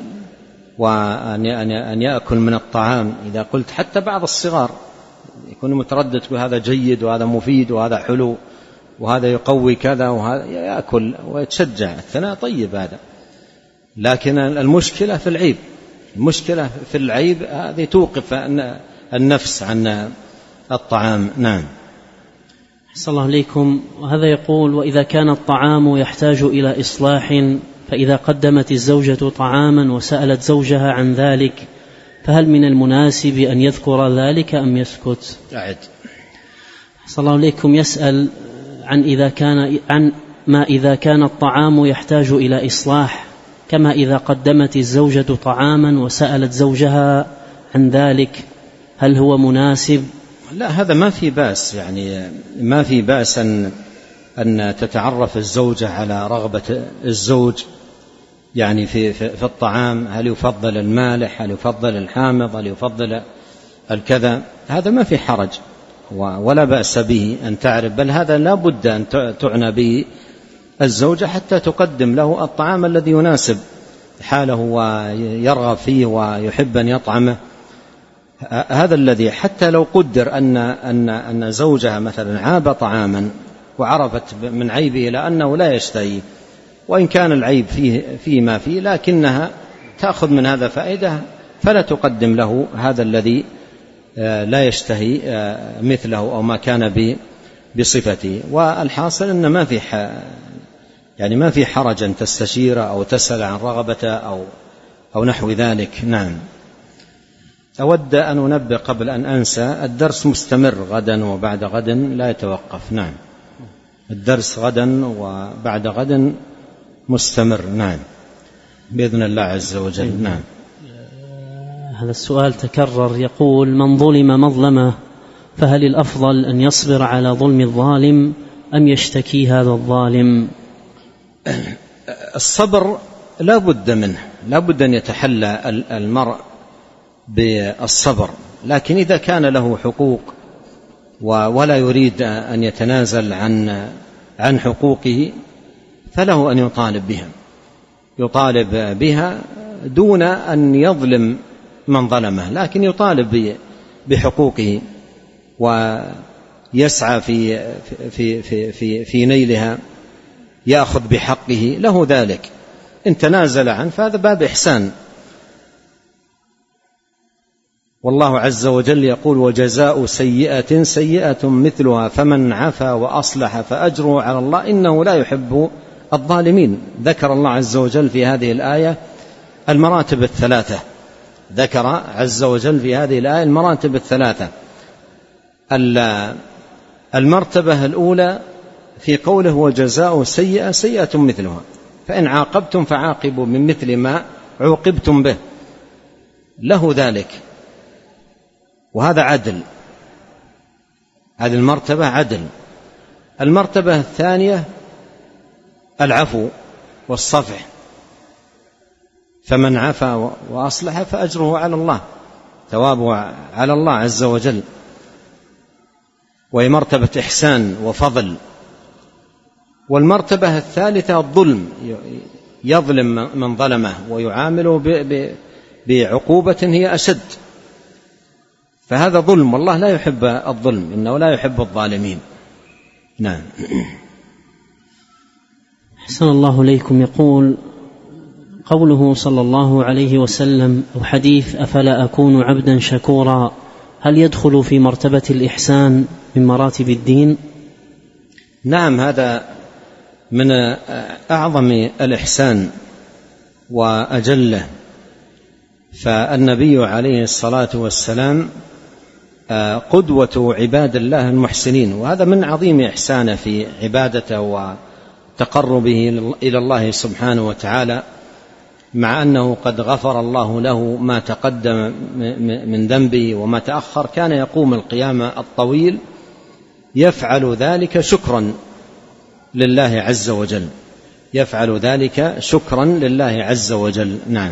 وأن يأكل من الطعام. إذا قلت حتى بعض الصغار يكون متردد وهذا جيد وهذا مفيد وهذا حلو وهذا يقوي كذا وهذا، يأكل ويتشجع، الثناء طيب هذا. لكن المشكلة في العيب، المشكلة في العيب هذه توقف النفس عن الطعام. نعم. أحسن الله عليكم. وهذا يقول: وإذا كان الطعام يحتاج إلى إصلاح، فإذا قدمت الزوجة طعاما وسألت زوجها عن ذلك، فهل من المناسب أن يذكر ذلك أم يسكت؟ أعد. أحسن الله عليكم. يسأل عن إذا كان عن ما إذا كان الطعام يحتاج إلى إصلاح، كما إذا قدمت الزوجة طعاما وسألت زوجها عن ذلك، هل هو مناسب؟ لا، هذا ما في بأس، يعني ما في بأس أن أن تتعرف الزوجة على رغبة الزوج يعني في في الطعام، هل يفضل المالح، هل يفضل الحامض، هل يفضل الكذا، هذا ما في حرج ولا بأس به أن تعرف، بل هذا لا بد أن تعنى به الزوجة حتى تقدم له الطعام الذي يناسب حاله ويرغب فيه ويحب أن يطعمه. هذا الذي حتى لو قدر أن أن أن زوجها مثلا عاب طعاما وعرفت من عيبه إلى أنه لا يشتهي، وإن كان العيب فيه فيما فيه، لكنها تأخذ من هذا فائدة، فلا تقدم له هذا الذي لا يشتهي مثله أو ما كان بصفته. والحاصل أن ما في يعني ما في حرج أن تستشير أو تسأل عن رغبته أو أو نحو ذلك. نعم. أود أن أنبه قبل أن أنسى، الدرس مستمر غدا وبعد غد لا يتوقف. نعم، الدرس غدا وبعد غد مستمر. نعم، بإذن الله عز وجل. نعم. هذا السؤال تكرر، يقول: من ظلم مظلمة، فهل الأفضل أن يصبر على ظلم الظالم أم يشتكي هذا الظالم؟ الصبر لا بد منه، لا بد أن يتحلى المرء بالصبر، لكن إذا كان له حقوق ولا يريد أن يتنازل عن عن حقوقه فله أن يطالب بها، يطالب بها دون أن يظلم من ظلمه، لكن يطالب بحقوقه ويسعى في في في في في نيلها، يأخذ بحقه، له ذلك. إن تنازل عنه فهذا باب إحسان. والله عز وجل يقول: وجزاء سيئة سيئة مثلها فمن عفا وأصلح فأجره على الله إنه لا يحب الظالمين. ذكر الله عز وجل في هذه الآية المراتب الثلاثة، ذكر عز وجل في هذه الآية المراتب الثلاثة. المرتبة الأولى في قوله: وجزاء سيئة سيئة مثلها، فإن عاقبتم فعاقبوا من مثل ما عوقبتم به، له ذلك، وهذا عدل، هذه المرتبة عدل. المرتبة الثانية العفو والصفح، فمن عفا وأصلح فأجره على الله، ثوابه على الله عز وجل، وهي مرتبة إحسان وفضل. والمرتبة الثالثة الظلم، يظلم من ظلمه ويعامله بعقوبة هي أشد، فهذا ظلم، والله لا يحب الظلم، إنه لا يحب الظالمين. نعم. أحسن الله إليكم. يقول: قوله صلى الله عليه وسلم أو حديث: أفلا أكون عبدا شكورا، هل يدخل في مرتبة الإحسان من مراتب الدين؟ نعم، هذا من أعظم الإحسان وأجله، فالنبي عليه الصلاة والسلام قدوة عباد الله المحسنين، وهذا من عظيم إحسانه في عبادته وتقربه إلى الله سبحانه وتعالى، مع أنه قد غفر الله له ما تقدم من ذنبه وما تأخر، كان يقوم القيام الطويل يفعل ذلك شكرا لله عز وجل، يفعل ذلك شكرا لله عز وجل. نعم.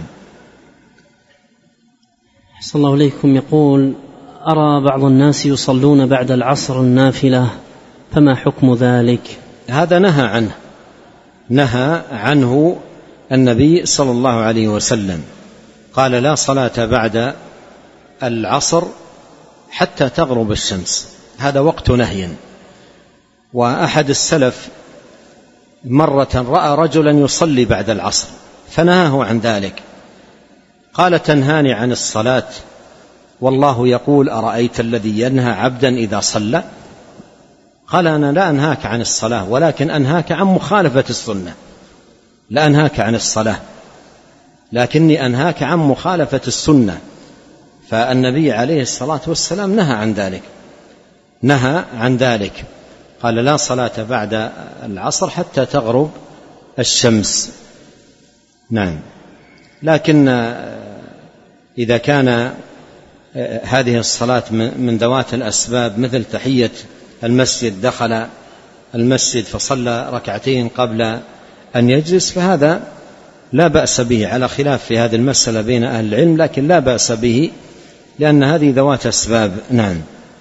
أحسن الله إليكم. يقول: أرى بعض الناس يصلون بعد العصر النافلة، فما حكم ذلك؟ هذا نهى عنه نهى عنه النبي صلى الله عليه وسلم، قال لا صلاة بعد العصر حتى تغرب الشمس، هذا وقت نهي. وأحد السلف مرة رأى رجلا يصلي بعد العصر فنهاه عن ذلك، قال تنهاني عن الصلاة والله يقول أرأيت الذي ينهى عبدا إذا صلى؟ قال أنا لا أنهاك عن الصلاة ولكن أنهاك عن مخالفة السنة، لا أنهاك عن الصلاة لكني أنهاك عن مخالفة السنة. فالنبي عليه الصلاة والسلام نهى عن ذلك نهى عن ذلك قال لا صلاة بعد العصر حتى تغرب الشمس. نعم. لكن إذا كان هذه الصلاة من ذوات الأسباب مثل تحية المسجد، دخل المسجد فصلى ركعتين قبل أن يجلس، فهذا لا بأس به، على خلاف في هذه المسألة بين أهل العلم، لكن لا بأس به لأن هذه ذوات أسباب. نعم.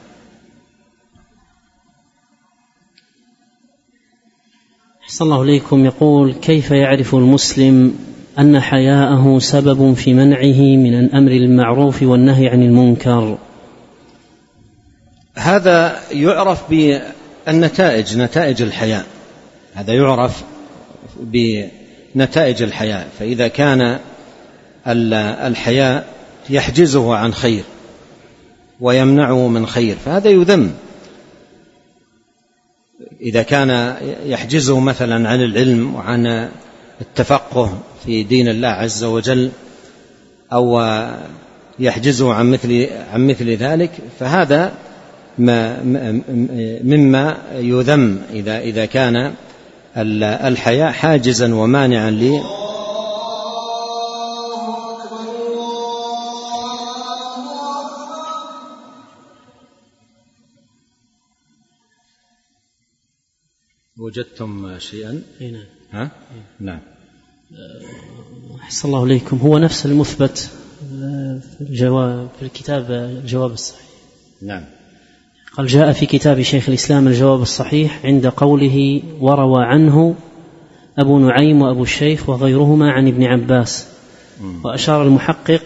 أحسن الله إليكم. يقول كيف يعرف المسلم أن حياءه سبب في منعه من الأمر بالمعروف والنهي عن المنكر؟ هذا يعرف بالنتائج، نتائج الحياء، هذا يعرف بنتائج الحياء. فإذا كان الحياء يحجزه عن خير ويمنعه من خير فهذا يذم. إذا كان يحجزه مثلا عن العلم وعن التفقه في دين الله عز وجل أو يحجزه عن مثل, عن مثل ذلك فهذا ما مما يذم إذا, إذا كان الحياء حاجزا ومانعا لي وجدتم شيئا؟ نعم. ها؟ نعم. أحسن الله إليكم. هو نفس المثبت في الجواب في الكتاب الجواب الصحيح. نعم. قال جاء في كتاب شيخ الإسلام الجواب الصحيح عند قوله وروى عنه أبو نعيم وأبو الشيخ وغيرهما عن ابن عباس، وأشار المحقق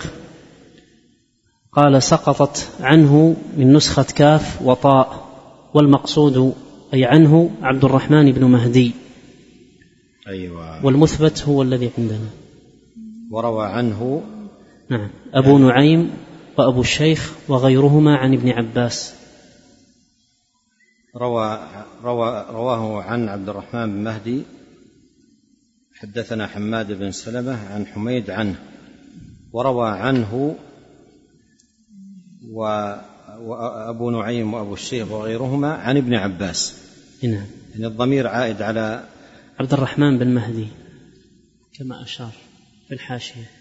قال سقطت عنه من نسخة كاف وطاء، والمقصود أي عنه عبد الرحمن بن مهدي. أيوة. والمثبت هو الذي عندنا. وروى عنه نعم أبو نعيم وأبو الشيخ وغيرهما عن ابن عباس. روى روى رواه عن عبد الرحمن بن مهدي. حدثنا حماد بن سلمة عن حميد عنه، وروى عنه وأبو نعيم وأبو الشيخ وغيرهما عن ابن عباس. نعم. يعني الضمير عائد على عبد الرحمن بن مهدي كما أشار في الحاشية.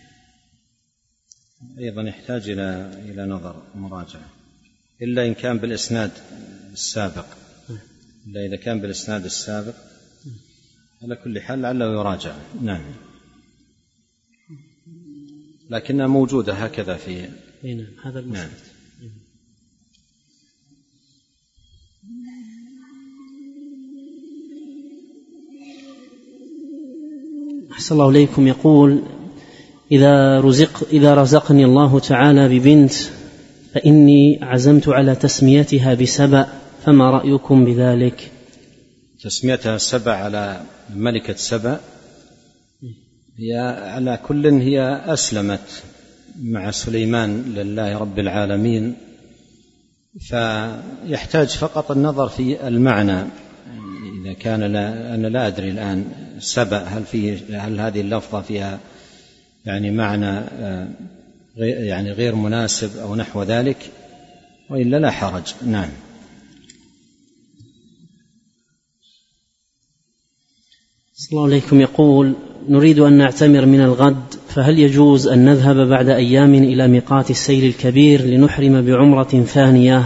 أيضا يحتاج إلى إلى نظر مراجعة، إلا إن كان بالإسناد السابق، إلا إذا كان بالإسناد السابق. على كل حال لعله يراجع. نعم. لكنها موجودة هكذا في نعم هذا المثبت. نعم. أحسن الله إليكم. يقول إذا رزق إذا رزقني الله تعالى ببنت فإني عزمت على تسميتها بسبأ، فما رأيكم بذلك؟ تسميتها سبأ على ملكة سبأ، هي على كل هي أسلمت مع سليمان لله رب العالمين، فيحتاج فقط النظر في المعنى. إذا كان لا أنا لا أدري الآن سبأ هل فيه هل هذه اللفظة فيها يعني معنى يعني غير مناسب أو نحو ذلك، وإلا لا حرج. نعم. صلى الله عليكم. يقول نريد أن نعتمر من الغد، فهل يجوز أن نذهب بعد أيام إلى ميقات السيل الكبير لنحرم بعمرة ثانية؟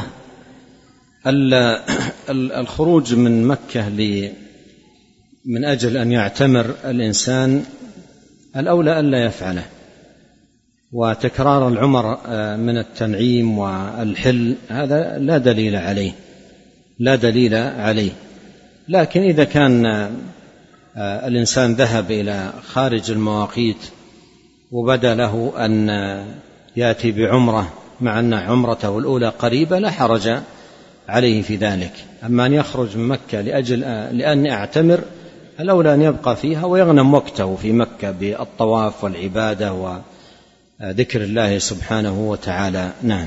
الخروج من مكة من أجل أن يعتمر الإنسان الأولى ألا يفعله، وتكرار العمر من التنعيم والحل هذا لا دليل عليه لا دليل عليه لكن إذا كان الإنسان ذهب إلى خارج المواقيت وبدا له أن يأتي بعمرة مع أن عمرته الأولى قريبة لا حرج عليه في ذلك. أما أن يخرج من مكة لأجل لأن أعتمر الأولى أن يبقى فيها ويغنم وقته في مكة بالطواف والعبادة وذكر الله سبحانه وتعالى. نعم.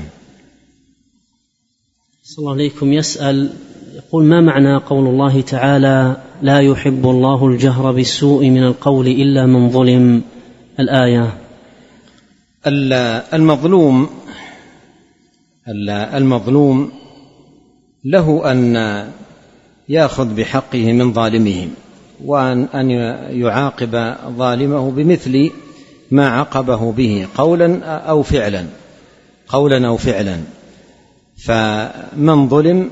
صلى الله عليكم يسأل يقول: ما معنى قول الله تعالى: لا يحب الله الجهر بالسوء من القول إلا من ظلم؟ الآية. المظلوم المظلوم له أن يأخذ بحقه من ظالمه، وأن يعاقب ظالمه بمثل ما عاقبه به قولا أو فعلا قولا أو فعلا. فمن ظلم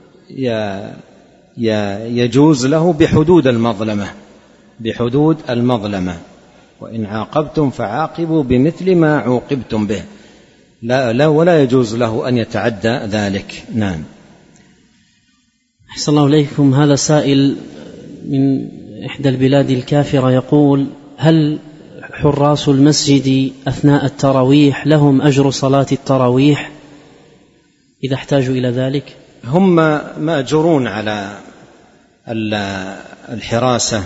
يجوز له بحدود المظلمة بحدود المظلمة وإن عاقبتم فعاقبوا بمثل ما عوقبتم به، لا, لا ولا يجوز له أن يتعدى ذلك. نعم. أحسن الله إليكم. هذا سائل من إحدى البلاد الكافرة يقول: هل حراس المسجد أثناء التراويح لهم أجر صلاة التراويح إذا احتاجوا إلى ذلك؟ هم مأجورون على الحراسة،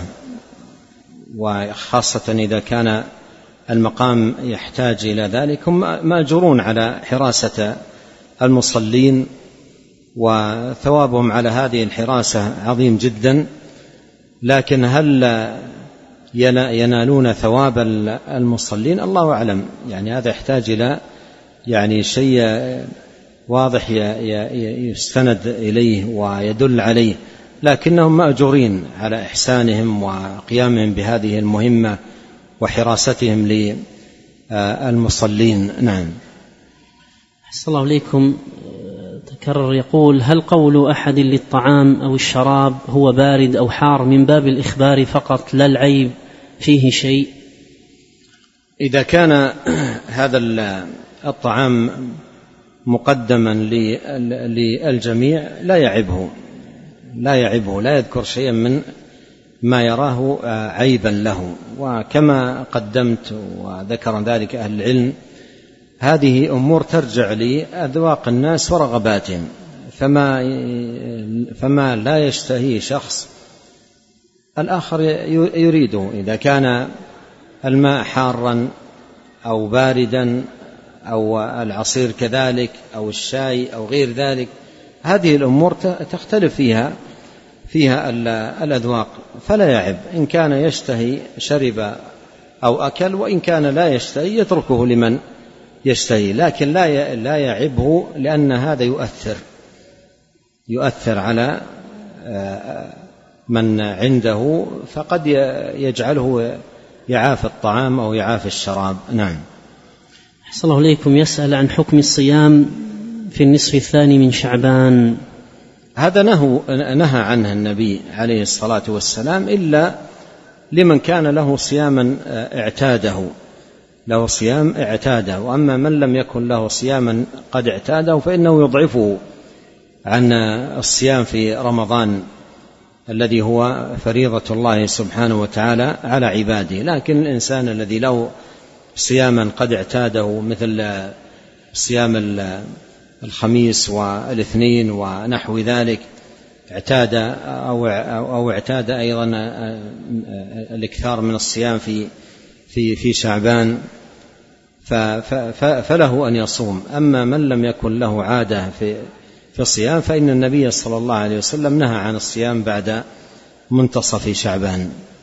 وخاصة إذا كان المقام يحتاج إلى ذلك هم مأجورون على حراسة المصلين، وثوابهم على هذه الحراسة عظيم جدا. لكن هل ينالون ثواب المصلين؟ الله أعلم. يعني هذا يحتاج إلى يعني شيء واضح يستند إليه ويدل عليه، لكنهم مأجورين على إحسانهم وقيامهم بهذه المهمة وحراستهم للمصلين. نعم. أحسن الله عليكم. تكرر يقول: هل قول أحد للطعام أو الشراب هو بارد أو حار من باب الإخبار فقط لا العيب فيه شيء؟ إذا كان هذا الطعام مقدما للجميع لا يعبه لا يعبه لا يذكر شيئا من ما يراه عيبا له. وكما قدمت وذكر ذلك أهل العلم، هذه أمور ترجع لأذواق الناس ورغباتهم، فما فما لا يشتهي شخص الآخر يريده. إذا كان الماء حارا أو باردا أو العصير كذلك أو الشاي أو غير ذلك، هذه الأمور تختلف فيها فيها الأذواق، فلا يعب. إن كان يشتهي شرب أو أكل، وإن كان لا يشتهي يتركه لمن يشتهي، لكن لا لا يعبه، لأن هذا يؤثر يؤثر على من عنده، فقد يجعله يعاف الطعام أو يعاف الشراب. نعم. أحسن الله إليكم. يسأل عن حكم الصيام في النصف الثاني من شعبان. هذا نهى عنه النبي عليه الصلاة والسلام، إلا لمن كان له صياما اعتاده له صيام اعتاده وأما من لم يكن له صياما قد اعتاده فإنه يضعفه عن الصيام في رمضان الذي هو فريضة الله سبحانه وتعالى على عباده. لكن الإنسان الذي له صياما قد اعتاده مثل صيام الخميس والاثنين ونحو ذلك، اعتاد أو أو اعتاد أيضا الإكثار من الصيام في في في شعبان، فله أن يصوم. أما من لم يكن له عادة في في الصيام فإن النبي صلى الله عليه وسلم نهى عن الصيام بعد منتصف شعبان.